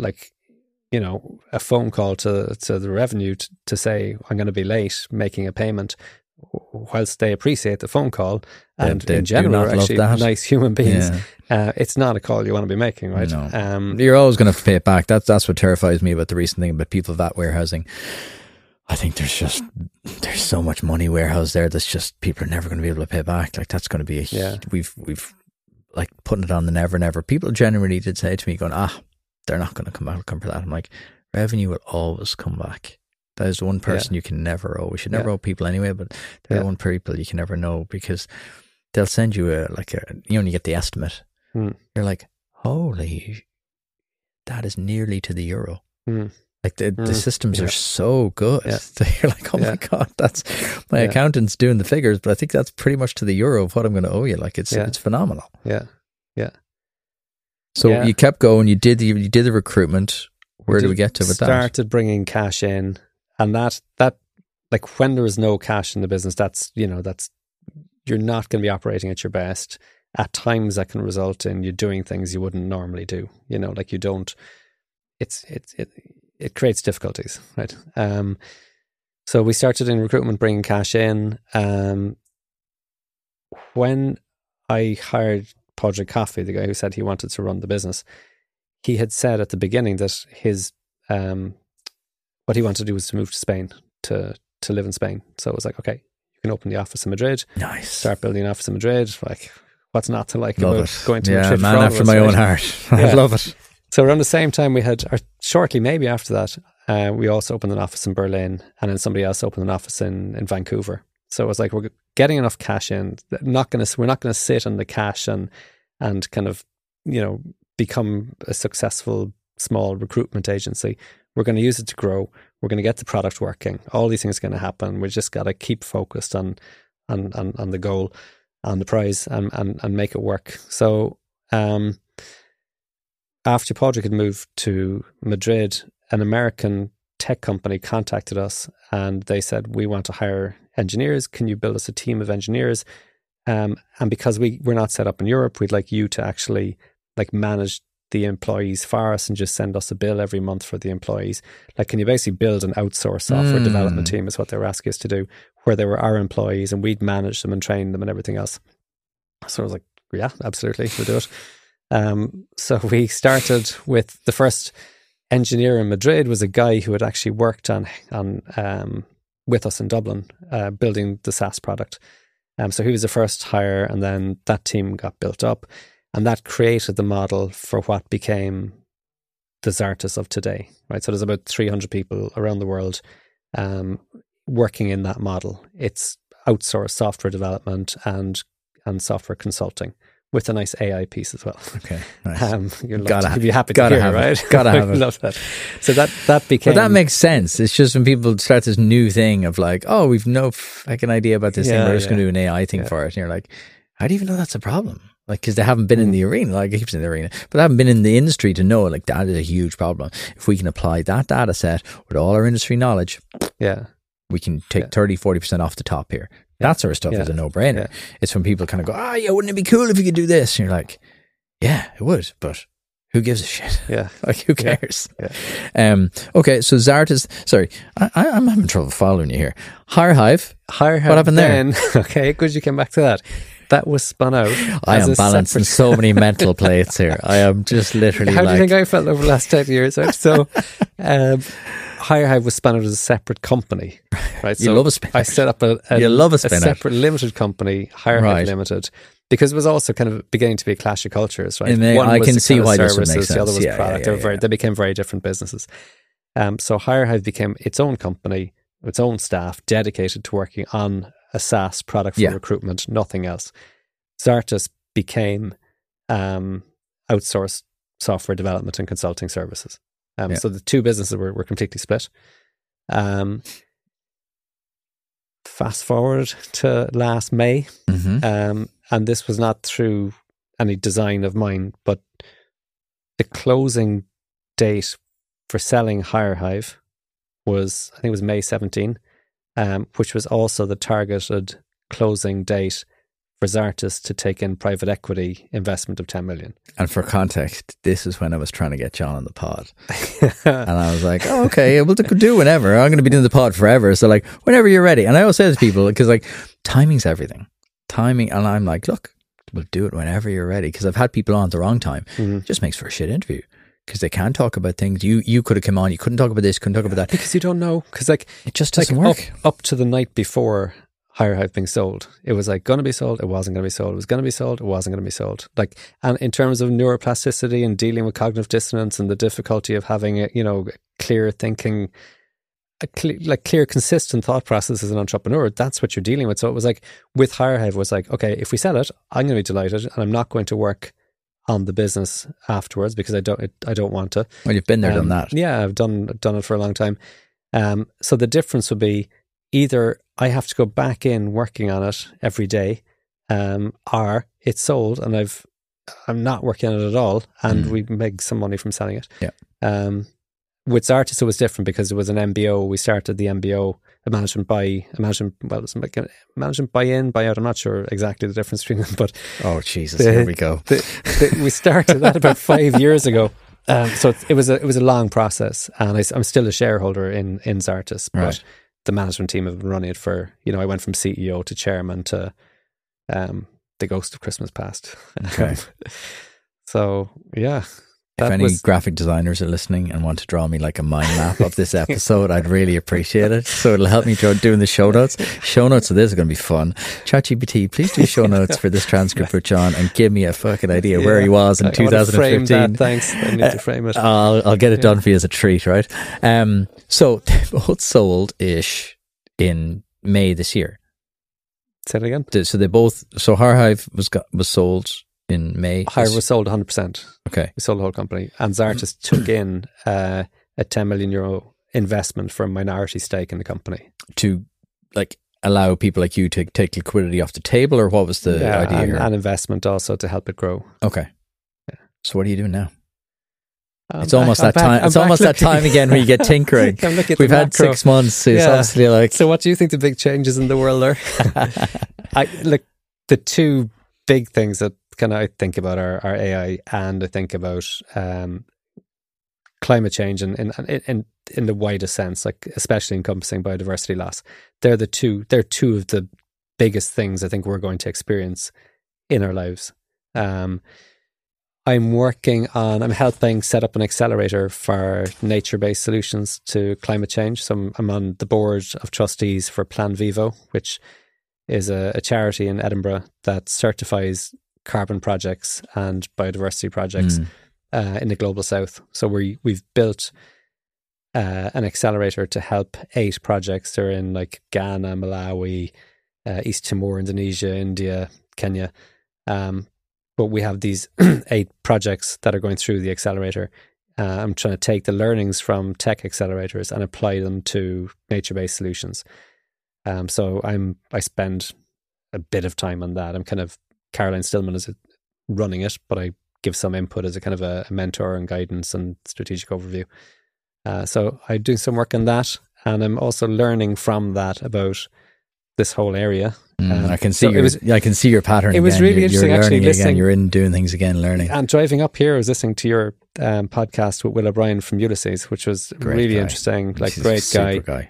A: a phone call to the revenue to say, I'm going to be late making a payment, whilst they appreciate the phone call, and in general are actually nice human beings. It's not a call you want to be making, right?
B: No. You're always going to have to pay it back. That's what terrifies me about the recent thing about people VAT warehousing. I think there's so much money warehoused there that's just, people are never going to be able to pay back. Like that's going to be we've like putting it on the never. People genuinely did say to me, going, they're not going to come for that. I'm like, revenue will always come back. That is the one person you can never owe. We should never owe people anyway, but they're the one people you can never know, because they'll send you you get the estimate. You're like, holy, that is nearly to the euro. Like the systems are so good. You're like, oh my God, that's my accountant's doing the figures, but I think that's pretty much to the euro of what I'm going to owe you. Like it's phenomenal. Yeah. So you kept going. You did the recruitment. Where did we get to with that?
A: Started bringing cash in. And that like when there is no cash in the business, that's you're not going to be operating at your best. At times that can result in you doing things you wouldn't normally do. Like you don't. It creates difficulties, right? So we started in recruitment, bringing cash in. When I hired Padraig Coffey, the guy who said he wanted to run the business, he had said at the beginning that his what he wanted to do was to move to Spain, to live in Spain. So it was like, okay, you can open the office in Madrid.
B: Nice.
A: Start building an office in Madrid. Like, what's not to like
B: love
A: about
B: it.
A: going to
B: Madrid?
A: Man
B: after my own heart. I love it.
A: So around the same time we had, or shortly maybe after that, we also opened an office in Berlin, and then somebody else opened an office in Vancouver. So it was like, we're getting enough cash in. We're not going to sit on the cash and kind of, become a successful small recruitment agency. We're going to use it to grow. We're going to get the product working. All these things are going to happen. We just got to keep focused on the goal, on the prize, and make it work. So after Padraig had moved to Madrid, an American tech company contacted us, and they said, we want to hire engineers. Can you build us a team of engineers? And because we're not set up in Europe, we'd like you to actually like manage the employees for us and just send us a bill every month for the employees. Like, can you basically build an outsourced software development team is what they were asking us to do, where they were our employees and we'd manage them and train them and everything else. So I was like, yeah, absolutely, we'll do it. So we started with the first engineer in Madrid was a guy who had actually worked on with us in Dublin, building the SaaS product. So he was the first hire, and then that team got built up, and that created the model for what became the Zartus of today, right? So there's about 300 people around the world working in that model. It's outsourced software development and software consulting, with a nice AI piece as well.
B: Okay, nice.
A: You'd be happy to hear, right?
B: Gotta have it.
A: Love that. So that became...
B: But that makes sense. It's just when people start this new thing of like, oh, we've no fucking idea about this thing, we're just going to do an AI thing for it. And you're like, how do you even know that's a problem? Like, because they haven't been in the arena, like I keep saying the arena, but they haven't been in the industry to know, like, that is a huge problem. If we can apply that data set with all our industry knowledge, we can take 30-40% off the top here. That sort of stuff is a no-brainer. Yeah. It's when people kind of go, wouldn't it be cool if you could do this? And you're like, yeah, it would, but who gives a shit? Yeah. Like, who cares? Yeah. Okay, so Zartus, sorry, I'm having trouble following you here. HireHive, what happened there?
A: Okay, good you came back to that. That was spun out.
B: I am balancing so many mental plates here. I am just literally
A: How do you think I felt over the last 10 years? Right? So, HireHive was spun out as a separate company, right?
B: You love a spin.
A: I set up a separate limited company, HireHive Limited, because it was also kind of beginning to be a clash of cultures, right?
B: I can see why this would make sense.
A: The other was product. They became very different businesses. So HireHive became its own company, its own staff, dedicated to working on a SaaS product for recruitment, nothing else. Zartus became outsourced software development and consulting services. So the two businesses were completely split. Fast forward to last May, and this was not through any design of mine, but the closing date for selling HireHive was, I think it was May 17, which was also the targeted closing date for Zartus to take in private equity investment of 10 million.
B: And for context, this is when I was trying to get John on the pod. And I was like, oh, okay, we'll do whenever. I'm going to be doing the pod forever. So like, whenever you're ready. And I always say to people, because like, timing's everything. Timing. And I'm like, look, we'll do it whenever you're ready. Because I've had people on at the wrong time. It just makes for a shit interview. Because they can't talk about things. You could have come on, you couldn't talk about this, couldn't talk about that.
A: Because you don't know. Because like,
B: it just doesn't work.
A: Up to the night before HireHive being sold, it was like going to be sold, it wasn't going to be sold, it was going to be sold, it wasn't going to be sold. Like, and in terms of neuroplasticity and dealing with cognitive dissonance and the difficulty of having a, clear thinking, clear, consistent thought process as an entrepreneur, that's what you're dealing with. So it was like, with HireHive, it was like, okay, if we sell it, I'm going to be delighted, and I'm not going to work on the business afterwards because I don't want to.
B: Well, you've been there, done that.
A: Yeah, I've done it for a long time. So the difference would be either I have to go back in working on it every day, or it's sold and I'm not working on it at all, and we make some money from selling it.
B: Yeah.
A: with Zartis, it was different because it was an MBO. We started the MBO, a management buy-in, buyout. I'm not sure exactly the difference between them, but
B: oh Jesus, here we go.
A: We started that about 5 years ago. So it was a long process, and I'm still a shareholder in Zartis, but
B: Right.
A: the management team have been running it for, I went from CEO to chairman to the ghost of Christmas past.
B: Okay.
A: So yeah.
B: If any graphic designers are listening and want to draw me like a mind map of this episode, I'd really appreciate it. So it'll help me doing the show notes. Show notes of this are going to be fun. ChatGPT, please do show notes for this transcript for John and give me a fucking idea where he was in 2015.
A: Frame that, thanks. I need to frame it.
B: I'll get it done for you as a treat, right? So they both sold-ish in May this year.
A: Say it again.
B: So they both. So Harhive was sold in May.
A: Harhive was sold 100%.
B: Okay,
A: we sold the whole company, and Zartis took in a €10 million investment for a minority stake in the company
B: to like allow people like you to take liquidity off the table, or what was the idea here?
A: And investment also to help it grow.
B: Okay. Yeah. So what are you doing now? It's almost that time. It's almost that time again where you get tinkering. We've had 6 months. So it's obviously like.
A: So what do you think the big changes in the world are? The two big things that I think about are AI, and I think about climate change in the widest sense, like especially encompassing biodiversity loss. They're two of the biggest things I think we're going to experience in our lives. I'm helping set up an accelerator for nature-based solutions to climate change. So I'm on the board of trustees for Plan Vivo, which is a charity in Edinburgh that certifies carbon projects and biodiversity projects in the global south. So we've built an accelerator to help 8 projects. They're in like Ghana, Malawi, East Timor, Indonesia, India, Kenya. But we have these 8 projects that are going through the accelerator. I'm trying to take the learnings from tech accelerators and apply them to nature-based solutions. So I spend a bit of time on that. I'm kind of, Caroline Stillman is running it, but I give some input as a kind of a mentor and guidance and strategic overview. So I'm doing some work on that, and I'm also learning from that about this whole area.
B: I can see I can see your pattern.
A: It was really interesting actually listening.
B: You're in doing things again, learning.
A: And driving up here, I was listening to your podcast with Will O'Brien from Ulysses, which was really interesting. Like, great guy.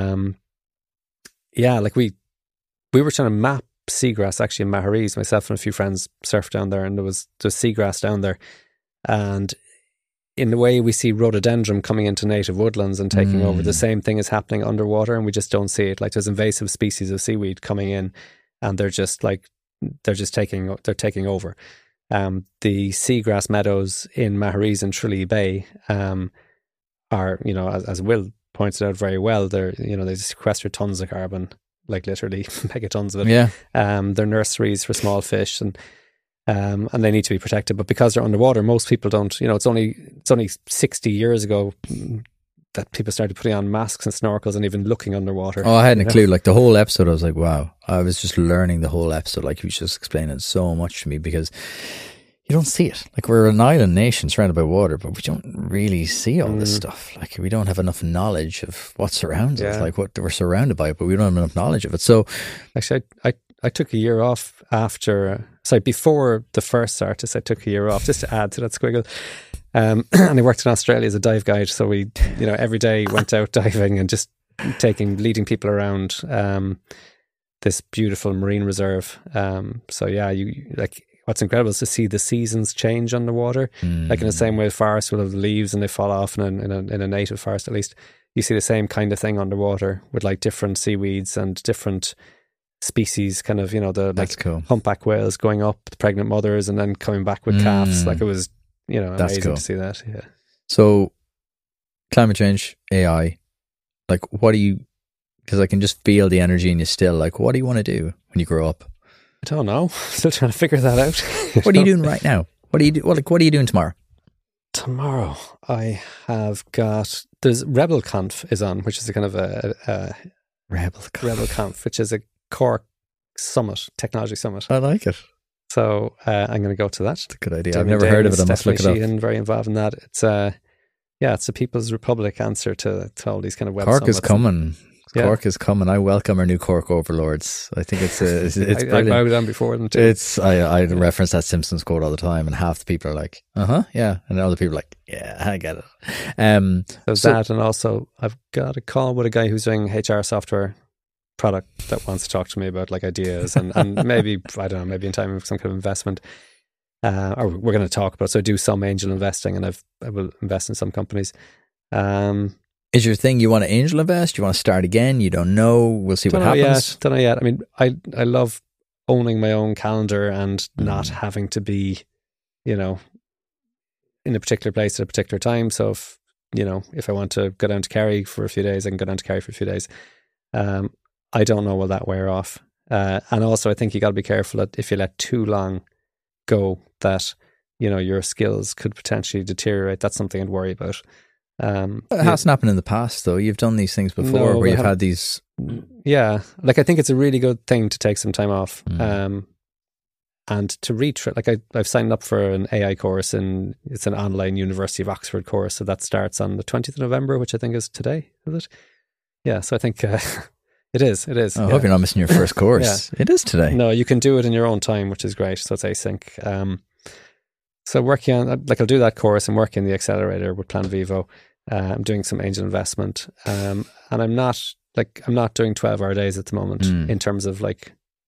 A: Yeah, like we were trying to map seagrass actually in Maharees. Myself and a few friends surfed down there, and there was seagrass down there. And in the way we see rhododendron coming into native woodlands and taking over, the same thing is happening underwater, and we just don't see it. Like, there's invasive species of seaweed coming in, and they're taking over. The seagrass meadows in Maharees and Tralee Bay are, as Will pointed out very well, they sequester tons of carbon, like literally megatons of it.
B: Yeah.
A: They're nurseries for small fish, and they need to be protected. But because they're underwater, most people don't. It's only 60 years ago that people started putting on masks and snorkels and even looking underwater.
B: Oh, I hadn't a clue. Like, the whole episode, I was like, wow. I was just learning the whole episode. Like, you was just explaining so much to me, because you don't see it. Like, we're an island nation surrounded by water, but we don't really see all this stuff. Like, we don't have enough knowledge of what surrounds us, like what we're surrounded by, but we don't have enough knowledge of it. So
A: actually, I took a year off before the first Zartis. I took a year off just to add to that squiggle. And I worked in Australia as a dive guide. So we, every day went out diving and just leading people around this beautiful marine reserve. So yeah, what's incredible is to see the seasons change on the water. Like, in the same way, forests will have leaves and they fall off in a native forest, at least. You see the same kind of thing underwater with like different seaweeds and different species, kind of,
B: that's cool.
A: Humpback whales going up, the pregnant mothers, and then coming back with calves. Like, it was, amazing
B: cool
A: to see that. Yeah.
B: So, climate change, AI, like, because I can just feel the energy in you still. Like, what do you want to do when you grow up?
A: I don't know. Still trying to figure that out.
B: What are you doing right now? What are you doing tomorrow?
A: Tomorrow, I have got, there's RebelConf is on, which is a kind of a RebelConf, which is a Cork summit, technology summit.
B: I like it.
A: So I'm going to go to that.
B: That's a good idea. I've never heard of it. I must look it up.
A: Sheehan, very involved in that. It's yeah, it's the People's Republic answer to all these kind of web
C: Cork
A: summits.
C: is coming.
A: Yeah.
C: Cork is coming. I welcome our new Cork overlords. I think it's
A: I
C: brilliant.
A: bowed down before them too.
C: I reference that Simpsons quote all the time, and half the people are like, yeah, and other people are like, yeah, I get it.
A: So that, and also I've got a call with a guy who's doing HR software product that wants to talk to me about like ideas and maybe, I don't know, maybe in time of some kind of investment. Or we're going to talk about. So I do some angel investing, and I will invest in some companies.
C: Is your thing you want to angel invest? You want to start again? You don't know. We'll see what happens.
A: Don't know yet. I mean, I love owning my own calendar and not having to be, in a particular place at a particular time. So if I want to go down to Kerry for a few days, I can go down to Kerry for a few days. I don't know will that wear off. And also I think you got to be careful that if you let too long go, that your skills could potentially deteriorate. That's something I'd worry about.
C: It hasn't happened in the past, though. You've done these things before where you've had these.
A: Yeah, like I think it's a really good thing to take some time off, and to retrain. Like I've signed up for an AI course, and it's an online University of Oxford course, so that starts on the 20th of November, which I think is today. Is it? Yeah, so I think it is. It is.
C: I hope you're not missing your first course. Yeah. It is today.
A: No, you can do it in your own time, which is great. So it's async. So working on, like, I'll do that course and work in the accelerator with Plan Vivo. I'm doing some angel investment, and I'm not doing 12-hour days at the moment in terms of like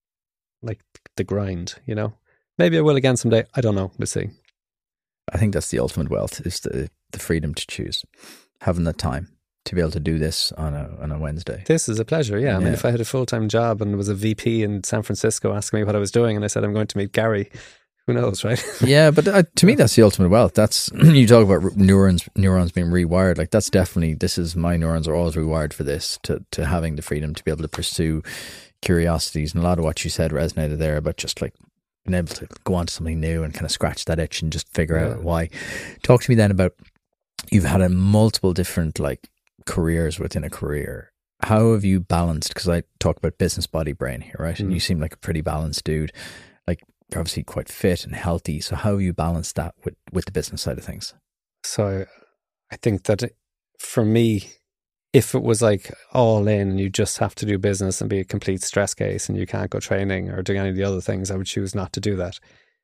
A: the grind. Maybe I will again someday. I don't know. We'll see.
C: I think that's the ultimate wealth, is the freedom to choose, having the time to be able to do this on a Wednesday.
A: This is a pleasure. Yeah, I mean, if I had a full-time job and was a VP in San Francisco asking me what I was doing, and I said I'm going to meet Gary. Who knows, right?
C: Yeah, but to me, that's the ultimate wealth. That's, you talk about neurons being rewired. Like, that's definitely, my neurons are always rewired for this, to having the freedom to be able to pursue curiosities. And a lot of what you said resonated there about just like being able to go on to something new and kind of scratch that itch and just figure out why. Talk to me then about, you've had multiple different like careers within a career. How have you balanced? Because I talk about business, body, brain here, right? And you seem like a pretty balanced dude. Like, you're obviously quite fit and healthy. So how you balance that with the business side of things?
A: So I think that for me, if it was like all in and you just have to do business and be a complete stress case and you can't go training or doing any of the other things, I would choose not to do that.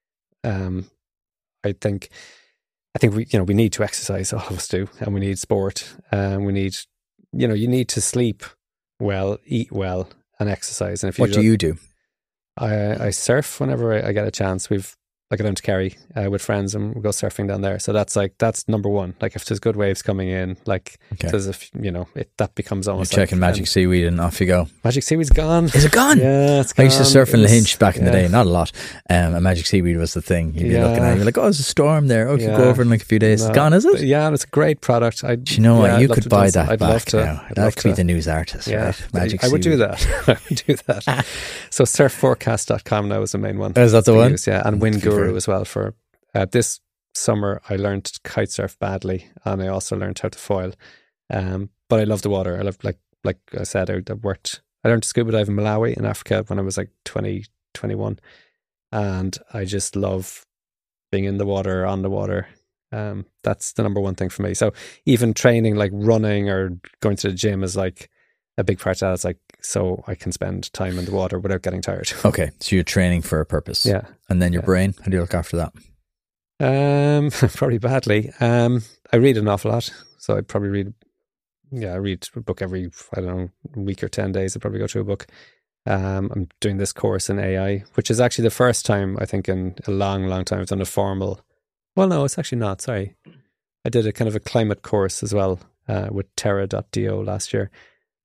A: I think we need to exercise, all of us do, and we need sport, and we need, you need to sleep well, eat well, and exercise. And if you
C: what do you do?
A: I surf whenever I get a chance. I go down to Kerry with friends and we go surfing down there. So that's number one. Like, if there's good waves coming in, like there's that becomes almost.
C: You're checking Magic Seaweed and off you go.
A: Magic Seaweed's gone.
C: Is it gone?
A: Yeah, it's gone.
C: I used to surf in Lahinch back in the day, not a lot. And Magic Seaweed was the thing. You'd be looking at it, you're like, oh, there's a storm there. Oh, you could go over in like a few days. It's gone, is it?
A: Yeah, and it's a great product.
C: Do you know what? You could buy that
A: I'd
C: back
A: love to,
C: now. That could be the news artist, right? Magic Seaweed.
A: I would do that. I would do that. So surfforecast.com now is the main one.
C: Is that the one?
A: Yeah, and Wind Guru as well for... this summer I learned kite surf badly, and I also learned how to foil. But I love the water. I love, like I said, I learned to scuba dive in Malawi in Africa when I was like 20, 21. And I just love being in the water, on the water. That's the number one thing for me. So even training, like running or going to the gym, is like a big part of that. It's like, so I can spend time in the water without getting tired.
C: Okay, so you're training for a purpose.
A: Yeah.
C: And then your brain, how do you look after that?
A: Probably badly. I read an awful lot, so I probably read a book every, week or 10 days. I probably go through a book. I'm doing this course in AI, which is actually the first time I think in a long, long time I've done a formal. Well, no, it's actually not. Sorry, I did a kind of a climate course as well with Terra.do last year.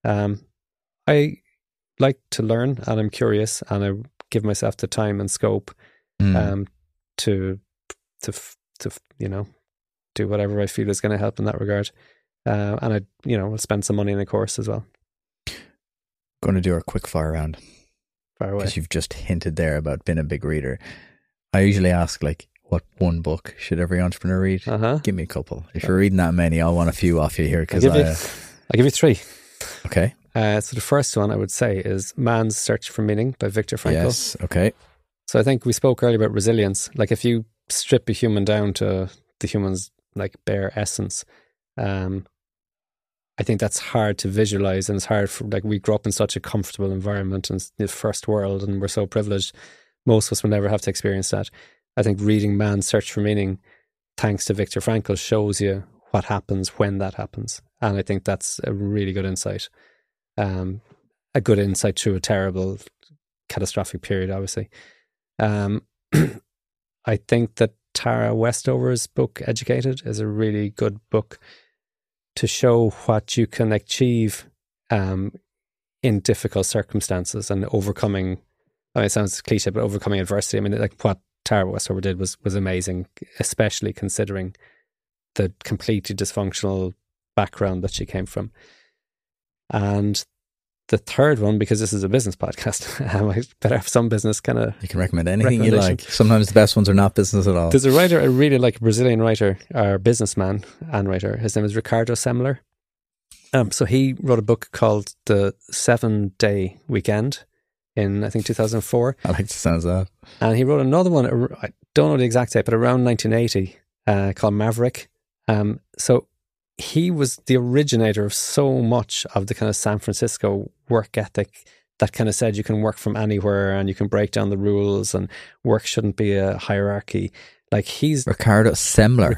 A: I like to learn, and I'm curious, and I give myself the time and scope to do whatever I feel is going to help in that regard. And I'll spend some money in a course as well.
C: Going to do our quick fire round.
A: Fire away.
C: Because you've just hinted there about being a big reader. I usually ask, like, what one book should every entrepreneur read? Give me a couple. If you're reading that many, I'll want a few off you here.
A: I'll give you three.
C: Okay.
A: So the first one I would say is Man's Search for Meaning by Viktor Frankl.
C: Yes, okay.
A: So I think we spoke earlier about resilience. Like, if you strip a human down to the human's like bare essence, I think that's hard to visualize, and it's hard for, like, we grew up in such a comfortable environment and the first world, and we're so privileged. Most of us will never have to experience that. I think reading Man's Search for Meaning, thanks to Viktor Frankl, shows you what happens when that happens. And I think that's a really good insight. A good insight through a terrible, catastrophic period, obviously. I think that Tara Westover's book, Educated, is a really good book to show what you can achieve in difficult circumstances and overcoming, I mean, it sounds cliche, but overcoming adversity. I mean, like, what Tara Westover did was amazing, especially considering the completely dysfunctional background that she came from. And the third one, because this is a business podcast, I better have some business kind of...
C: You can recommend anything you like. Sometimes the best ones are not business at all.
A: There's a writer I really like, a Brazilian writer, or businessman and writer. His name is Ricardo Semler. So he wrote a book called The 7-Day Weekend in, I think, 2004.
C: I like the sound of that.
A: And he wrote another one, I don't know the exact date, but around 1980, called Maverick. So he was the originator of so much of the kind of San Francisco work ethic that kind of said you can work from anywhere and you can break down the rules and work shouldn't be a hierarchy. Like, he's...
C: Ricardo Semler,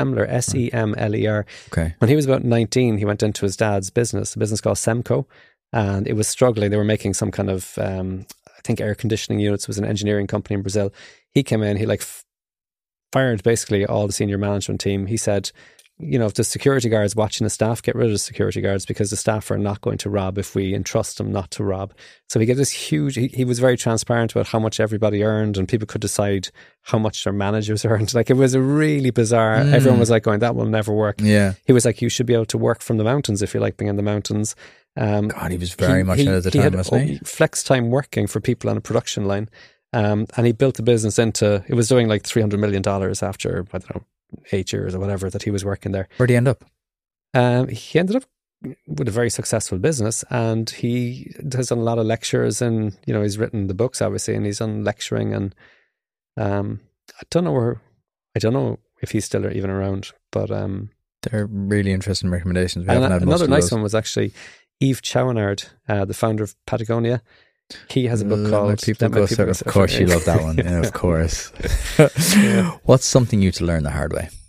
A: Semler.
C: Okay.
A: When he was about 19, he went into his dad's business, a business called Semco, and it was struggling. They were making some kind of, I think, air conditioning units. It was an engineering company in Brazil. He came in, he fired basically all the senior management team. He said, you know, if the security guards watching the staff, get rid of the security guards, because the staff are not going to rob if we entrust them not to rob. So he gave this huge, he was very transparent about how much everybody earned, and people could decide how much their managers earned. Like, it was a really bizarre, everyone was like going, that will never work.
C: Yeah.
A: He was like, you should be able to work from the mountains if you like being in the mountains.
C: God, he was very much ahead of the time, wasn't he?
A: Flex time working for people on a production line. And he built the business into, it was doing like $300 million after, I don't know, 8 years or whatever that he was working there.
C: Where'd he end up?
A: He ended up with a very successful business, and he has done a lot of lectures, and, you know, he's written the books, obviously, and he's done lecturing, and I don't know if he's still even around, but
C: they're really interesting recommendations. We
A: and
C: haven't had
A: another
C: most
A: nice
C: of those.
A: one was actually Yves Chouinard, the founder of Patagonia. He has a book called
C: Of course you love that one. Yeah, of course.
A: Yeah.
C: What's something you to learn the hard way?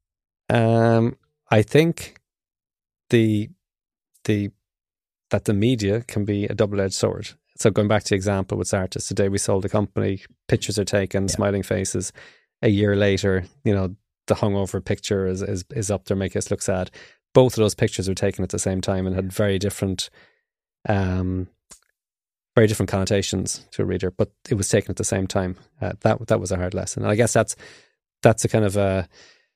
A: I think that the media can be a double-edged sword. So going back to the example with artists, today we sold a company, pictures are taken, smiling faces. A year later, you know, the hungover picture is up there, making us look sad. Both of those pictures were taken at the same time and had very different connotations to a reader, but it was taken at the same time. That was a hard lesson. And I guess that's a kind of a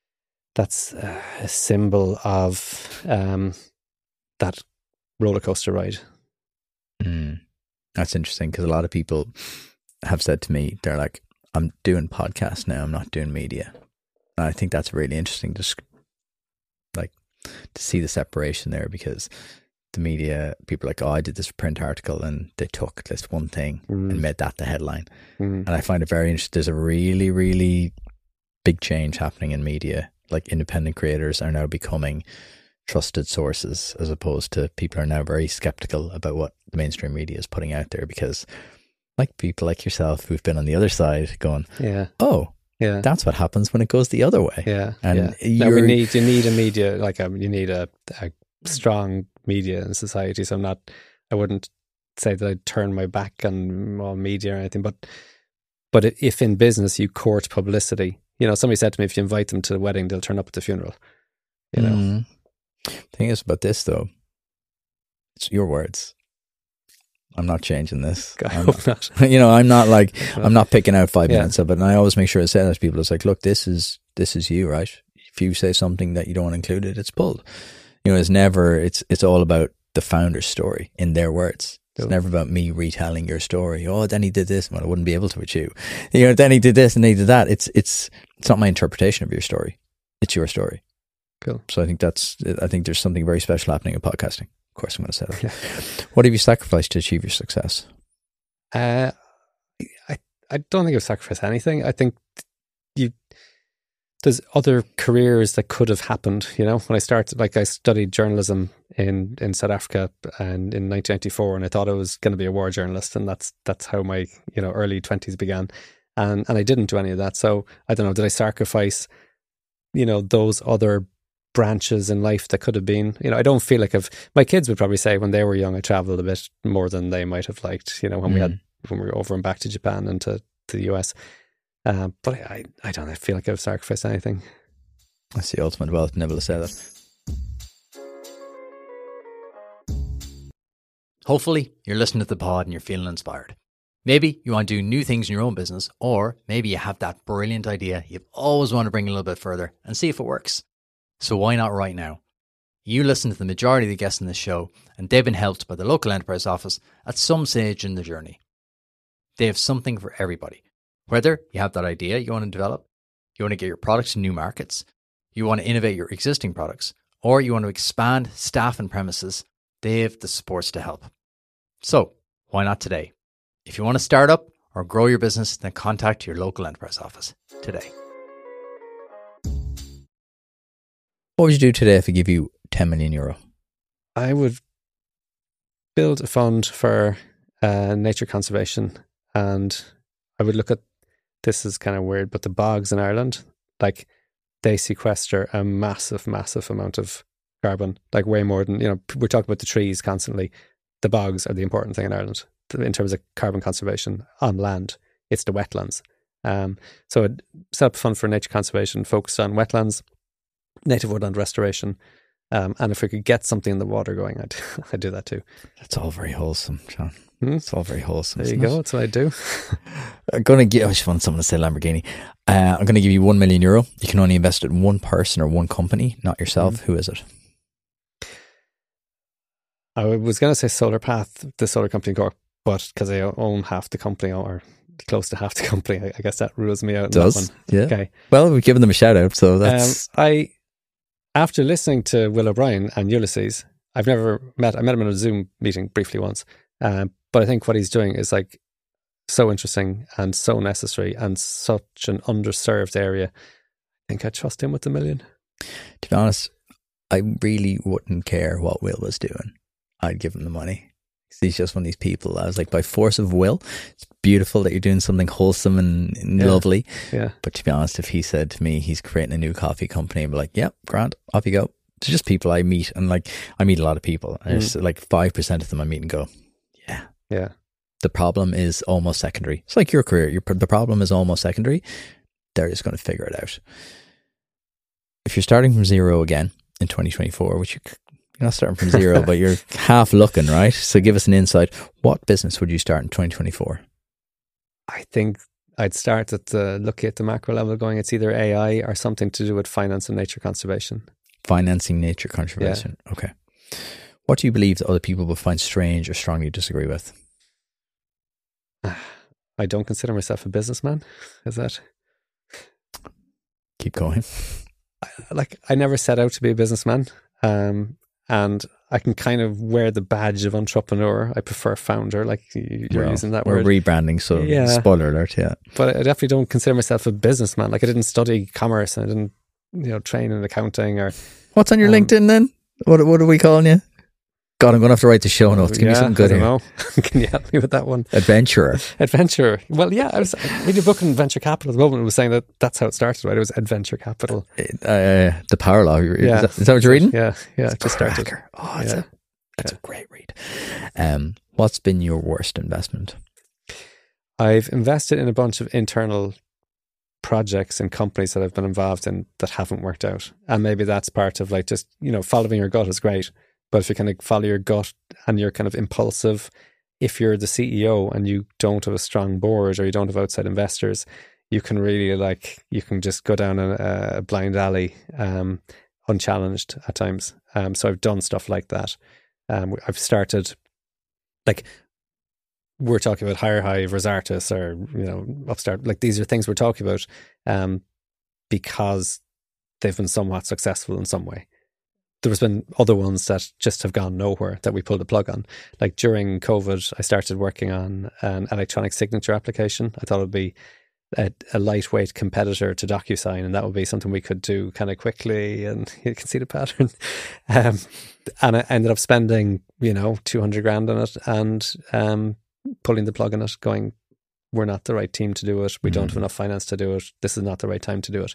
A: symbol of that roller coaster ride.
C: That's interesting, because a lot of people have said to me, they're like, I'm doing podcasts now, I'm not doing media. And I think that's really interesting, just like to see the separation there, because the media, people are like, oh, I did this print article and they took this one thing and made that the headline. And I find it very interesting. There's a really, really big change happening in media. Like, independent creators are now becoming trusted sources, as opposed to people are now very skeptical about what the mainstream media is putting out there, because like people like yourself who've been on the other side going, that's what happens when it goes the other way. And
A: you need a media, like you need a strong media in society. So I wouldn't say that I'd turn my back on all media or anything, but if in business you court publicity, you know, somebody said to me, if you invite them to the wedding, they'll turn up at the funeral, you know.
C: The thing is about this, though, it's your words. I'm not changing this.
A: I hope not.
C: You know, I'm not like, I'm not picking out 5 minutes of it. And I always make sure I say that to people. It's like, look, this is you, right? If you say something that you don't want included, it's pulled. You know, it's all about the founder's story in their words. It's never about me retelling your story. Oh, then he did this. Well, I wouldn't be able to with you. You know, then he did this and he did that. It's not my interpretation of your story. It's your story.
A: Cool.
C: So I think there's something very special happening in podcasting. Of course, I'm going to say that. What have you sacrificed to achieve your success?
A: I don't think I've sacrificed anything. I think there's other careers that could have happened. You know, when I started, like I studied journalism in South Africa and in 1994, and I thought I was going to be a war journalist, and that's how my early 20s began, and I didn't do any of that. So I don't know, did I sacrifice those other branches in life that could have been? I don't feel like my kids would probably say when they were young I travelled a bit more than they might have liked. When we were over and back to Japan and to the US. But I don't know, I feel like I've sacrificed anything.
C: That's the ultimate wealth, never to say that.
B: Hopefully you're listening to the pod and you're feeling inspired. Maybe you want to do new things in your own business, or maybe you have that brilliant idea you've always wanted to bring a little bit further and see if it works. So why not right now? You listen to the majority of the guests in this show, and they've been helped by the local enterprise office at some stage in their journey. They have something for everybody. Whether you have that idea you want to develop, you want to get your products to new markets, you want to innovate your existing products, or you want to expand staff and premises, they have the supports to help. So why not today? If you want to start up or grow your business, then contact your local enterprise office today.
C: What would you do today if I give you 10 million euro?
A: I would build a fund for nature conservation, and I would look at, this is kind of weird, but the bogs in Ireland, like they sequester a massive, massive amount of carbon, like way more than, we're talking about the trees constantly. The bogs are the important thing in Ireland in terms of carbon conservation on land. It's the wetlands. So I'd set up a fund for nature conservation focused on wetlands, native woodland restoration, and if we could get something in the water going, I'd do that too.
C: That's all very wholesome, John. It's all very wholesome.
A: There you go. That's what I do.
C: I'm going to give, I just want someone to say Lamborghini. I'm going to give you 1 million euro. You can only invest it in one person or one company, not yourself. Who is it?
A: I was going to say Solar Path, the solar company Cork, but because I own half the company or close to half the company, I guess that rules me out.
C: It does.
A: That one.
C: Yeah.
A: Okay.
C: Well, we've given them a shout out, so that's.
A: After listening to Will O'Brien and Ulysses, I met him in a Zoom meeting briefly once. But I think what he's doing is like so interesting and so necessary and such an underserved area. I think I'd trust him with the million.
C: To be honest, I really wouldn't care what Will was doing. I'd give him the money. He's just one of these people. I was like, by force of will, it's beautiful that you're doing something wholesome and lovely. Yeah. But to be honest, if he said to me he's creating a new coffee company, I'd be like, yeah, grand, off you go. It's just people I meet, and like I meet a lot of people. And there's like 5% of them I meet and go, yeah. The problem is almost secondary. It's like your career. The problem is almost secondary. They're just going to figure it out. If you're starting from zero again in 2024, which you're not starting from zero, but you're half looking, right? So give us an insight. What business would you start in 2024?
A: I think I'd start looking at the macro level going, it's either AI or something to do with finance and nature conservation.
C: Financing nature conservation. Yeah. Okay. What do you believe that other people will find strange or strongly disagree with?
A: I don't consider myself a businessman. Is that?
C: Keep going.
A: I never set out to be a businessman. And I can kind of wear the badge of entrepreneur. I prefer founder, like you're using that word.
C: We're rebranding, so spoiler alert, yeah.
A: But I definitely don't consider myself a businessman. Like I didn't study commerce and I didn't, train in accounting or...
C: What's on your LinkedIn then? What are we calling you? God, I'm going to have to write the show notes. Give me something good here.
A: Can you help me with that one?
C: Adventurer.
A: Well, yeah, I was reading a book on venture capital at the moment. It was saying that's how it started, right? It was Adventure Capital.
C: The Power Law. Yeah. Is that what you're reading?
A: Yeah.
C: It's just started. Oh, that's a great read. What's been your worst investment?
A: I've invested in a bunch of internal projects and companies that I've been involved in that haven't worked out. And maybe that's part of like just, following your gut is great. But if you kind of follow your gut and you're kind of impulsive, if you're the CEO and you don't have a strong board or you don't have outside investors, you can really you can just go down a blind alley unchallenged at times. So I've done stuff like that. I've started, we're talking about Higher Hive, Rosartus, or, Upstart. These are things we're talking about because they've been somewhat successful in some way. There's been other ones that just have gone nowhere that we pulled the plug on. Like during COVID, I started working on an electronic signature application. I thought it would be a lightweight competitor to DocuSign, and that would be something we could do kind of quickly, and you can see the pattern. And I ended up spending, 200 grand on it, and pulling the plug on it, going, we're not the right team to do it. We don't have enough finance to do it. This is not the right time to do it.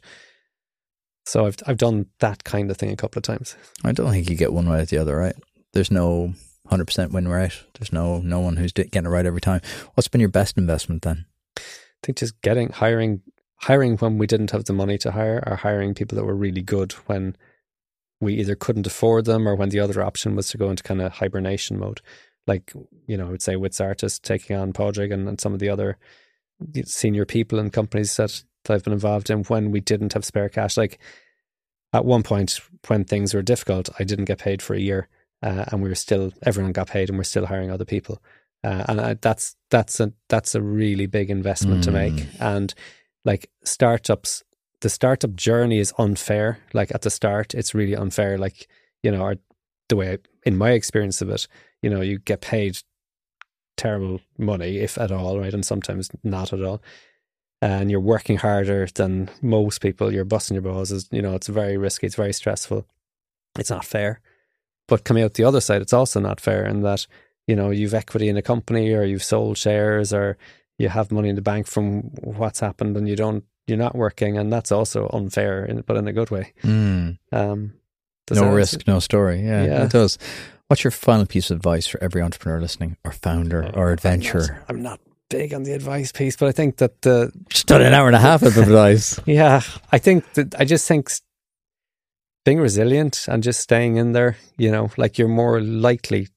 A: So I've done that kind of thing a couple of times.
C: I don't think you get one right or the other, right? There's no 100% win rate. There's no one who's getting it right every time. What's been your best investment then?
A: I think just hiring when we didn't have the money to hire, or hiring people that were really good when we either couldn't afford them, or when the other option was to go into kind of hibernation mode. Like, I would say Wits Artist taking on Padraig and some of the other senior people in companies that I've been involved in, when we didn't have spare cash. Like, at one point when things were difficult, I didn't get paid for a year, and everyone got paid, and we're still hiring other people. That's a really big investment to make. And like startups, the startup journey is unfair. Like at the start, it's really unfair. Like, the way, in my experience of it, you get paid terrible money, if at all, right? And sometimes not at all. And you're working harder than most people. You're busting your balls. It's very risky. It's very stressful. It's not fair. But coming out the other side, it's also not fair in that, you've equity in a company, or you've sold shares, or you have money in the bank from what's happened, and you're not working, and that's also unfair, but in a good way. No
C: risk, no story. Yeah, it does. What's your final piece of advice for every entrepreneur listening, or founder, or adventurer?
A: I'm not big on the advice piece, but I think that
C: just done an hour and a half of advice.
A: Yeah, I just think being resilient and just staying in there. Like, you're more likely,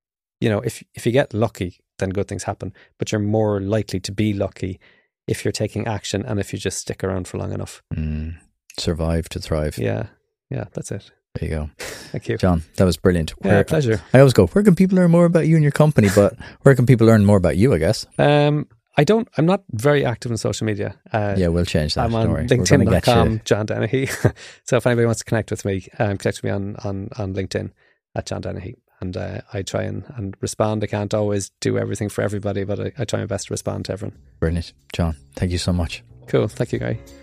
A: if you get lucky, then good things happen. But you're more likely to be lucky if you're taking action, and if you just stick around for long enough.
C: Survive to thrive.
A: Yeah, that's it.
C: There you go.
A: Thank you,
C: John. That was brilliant.
A: Pleasure.
C: I always go, where can people learn more about you and your company? But where can people learn more about you, I guess?
A: I'm not very active in social media.
C: We'll change that.
A: I'm on LinkedIn.com, John Dennehy. So if anybody wants to connect with me, connect with me on LinkedIn at John Dennehy. And I try and respond. I can't always do everything for everybody, but I try my best to respond to everyone.
C: Brilliant. John, thank you so much.
A: Cool. Thank you, Guy.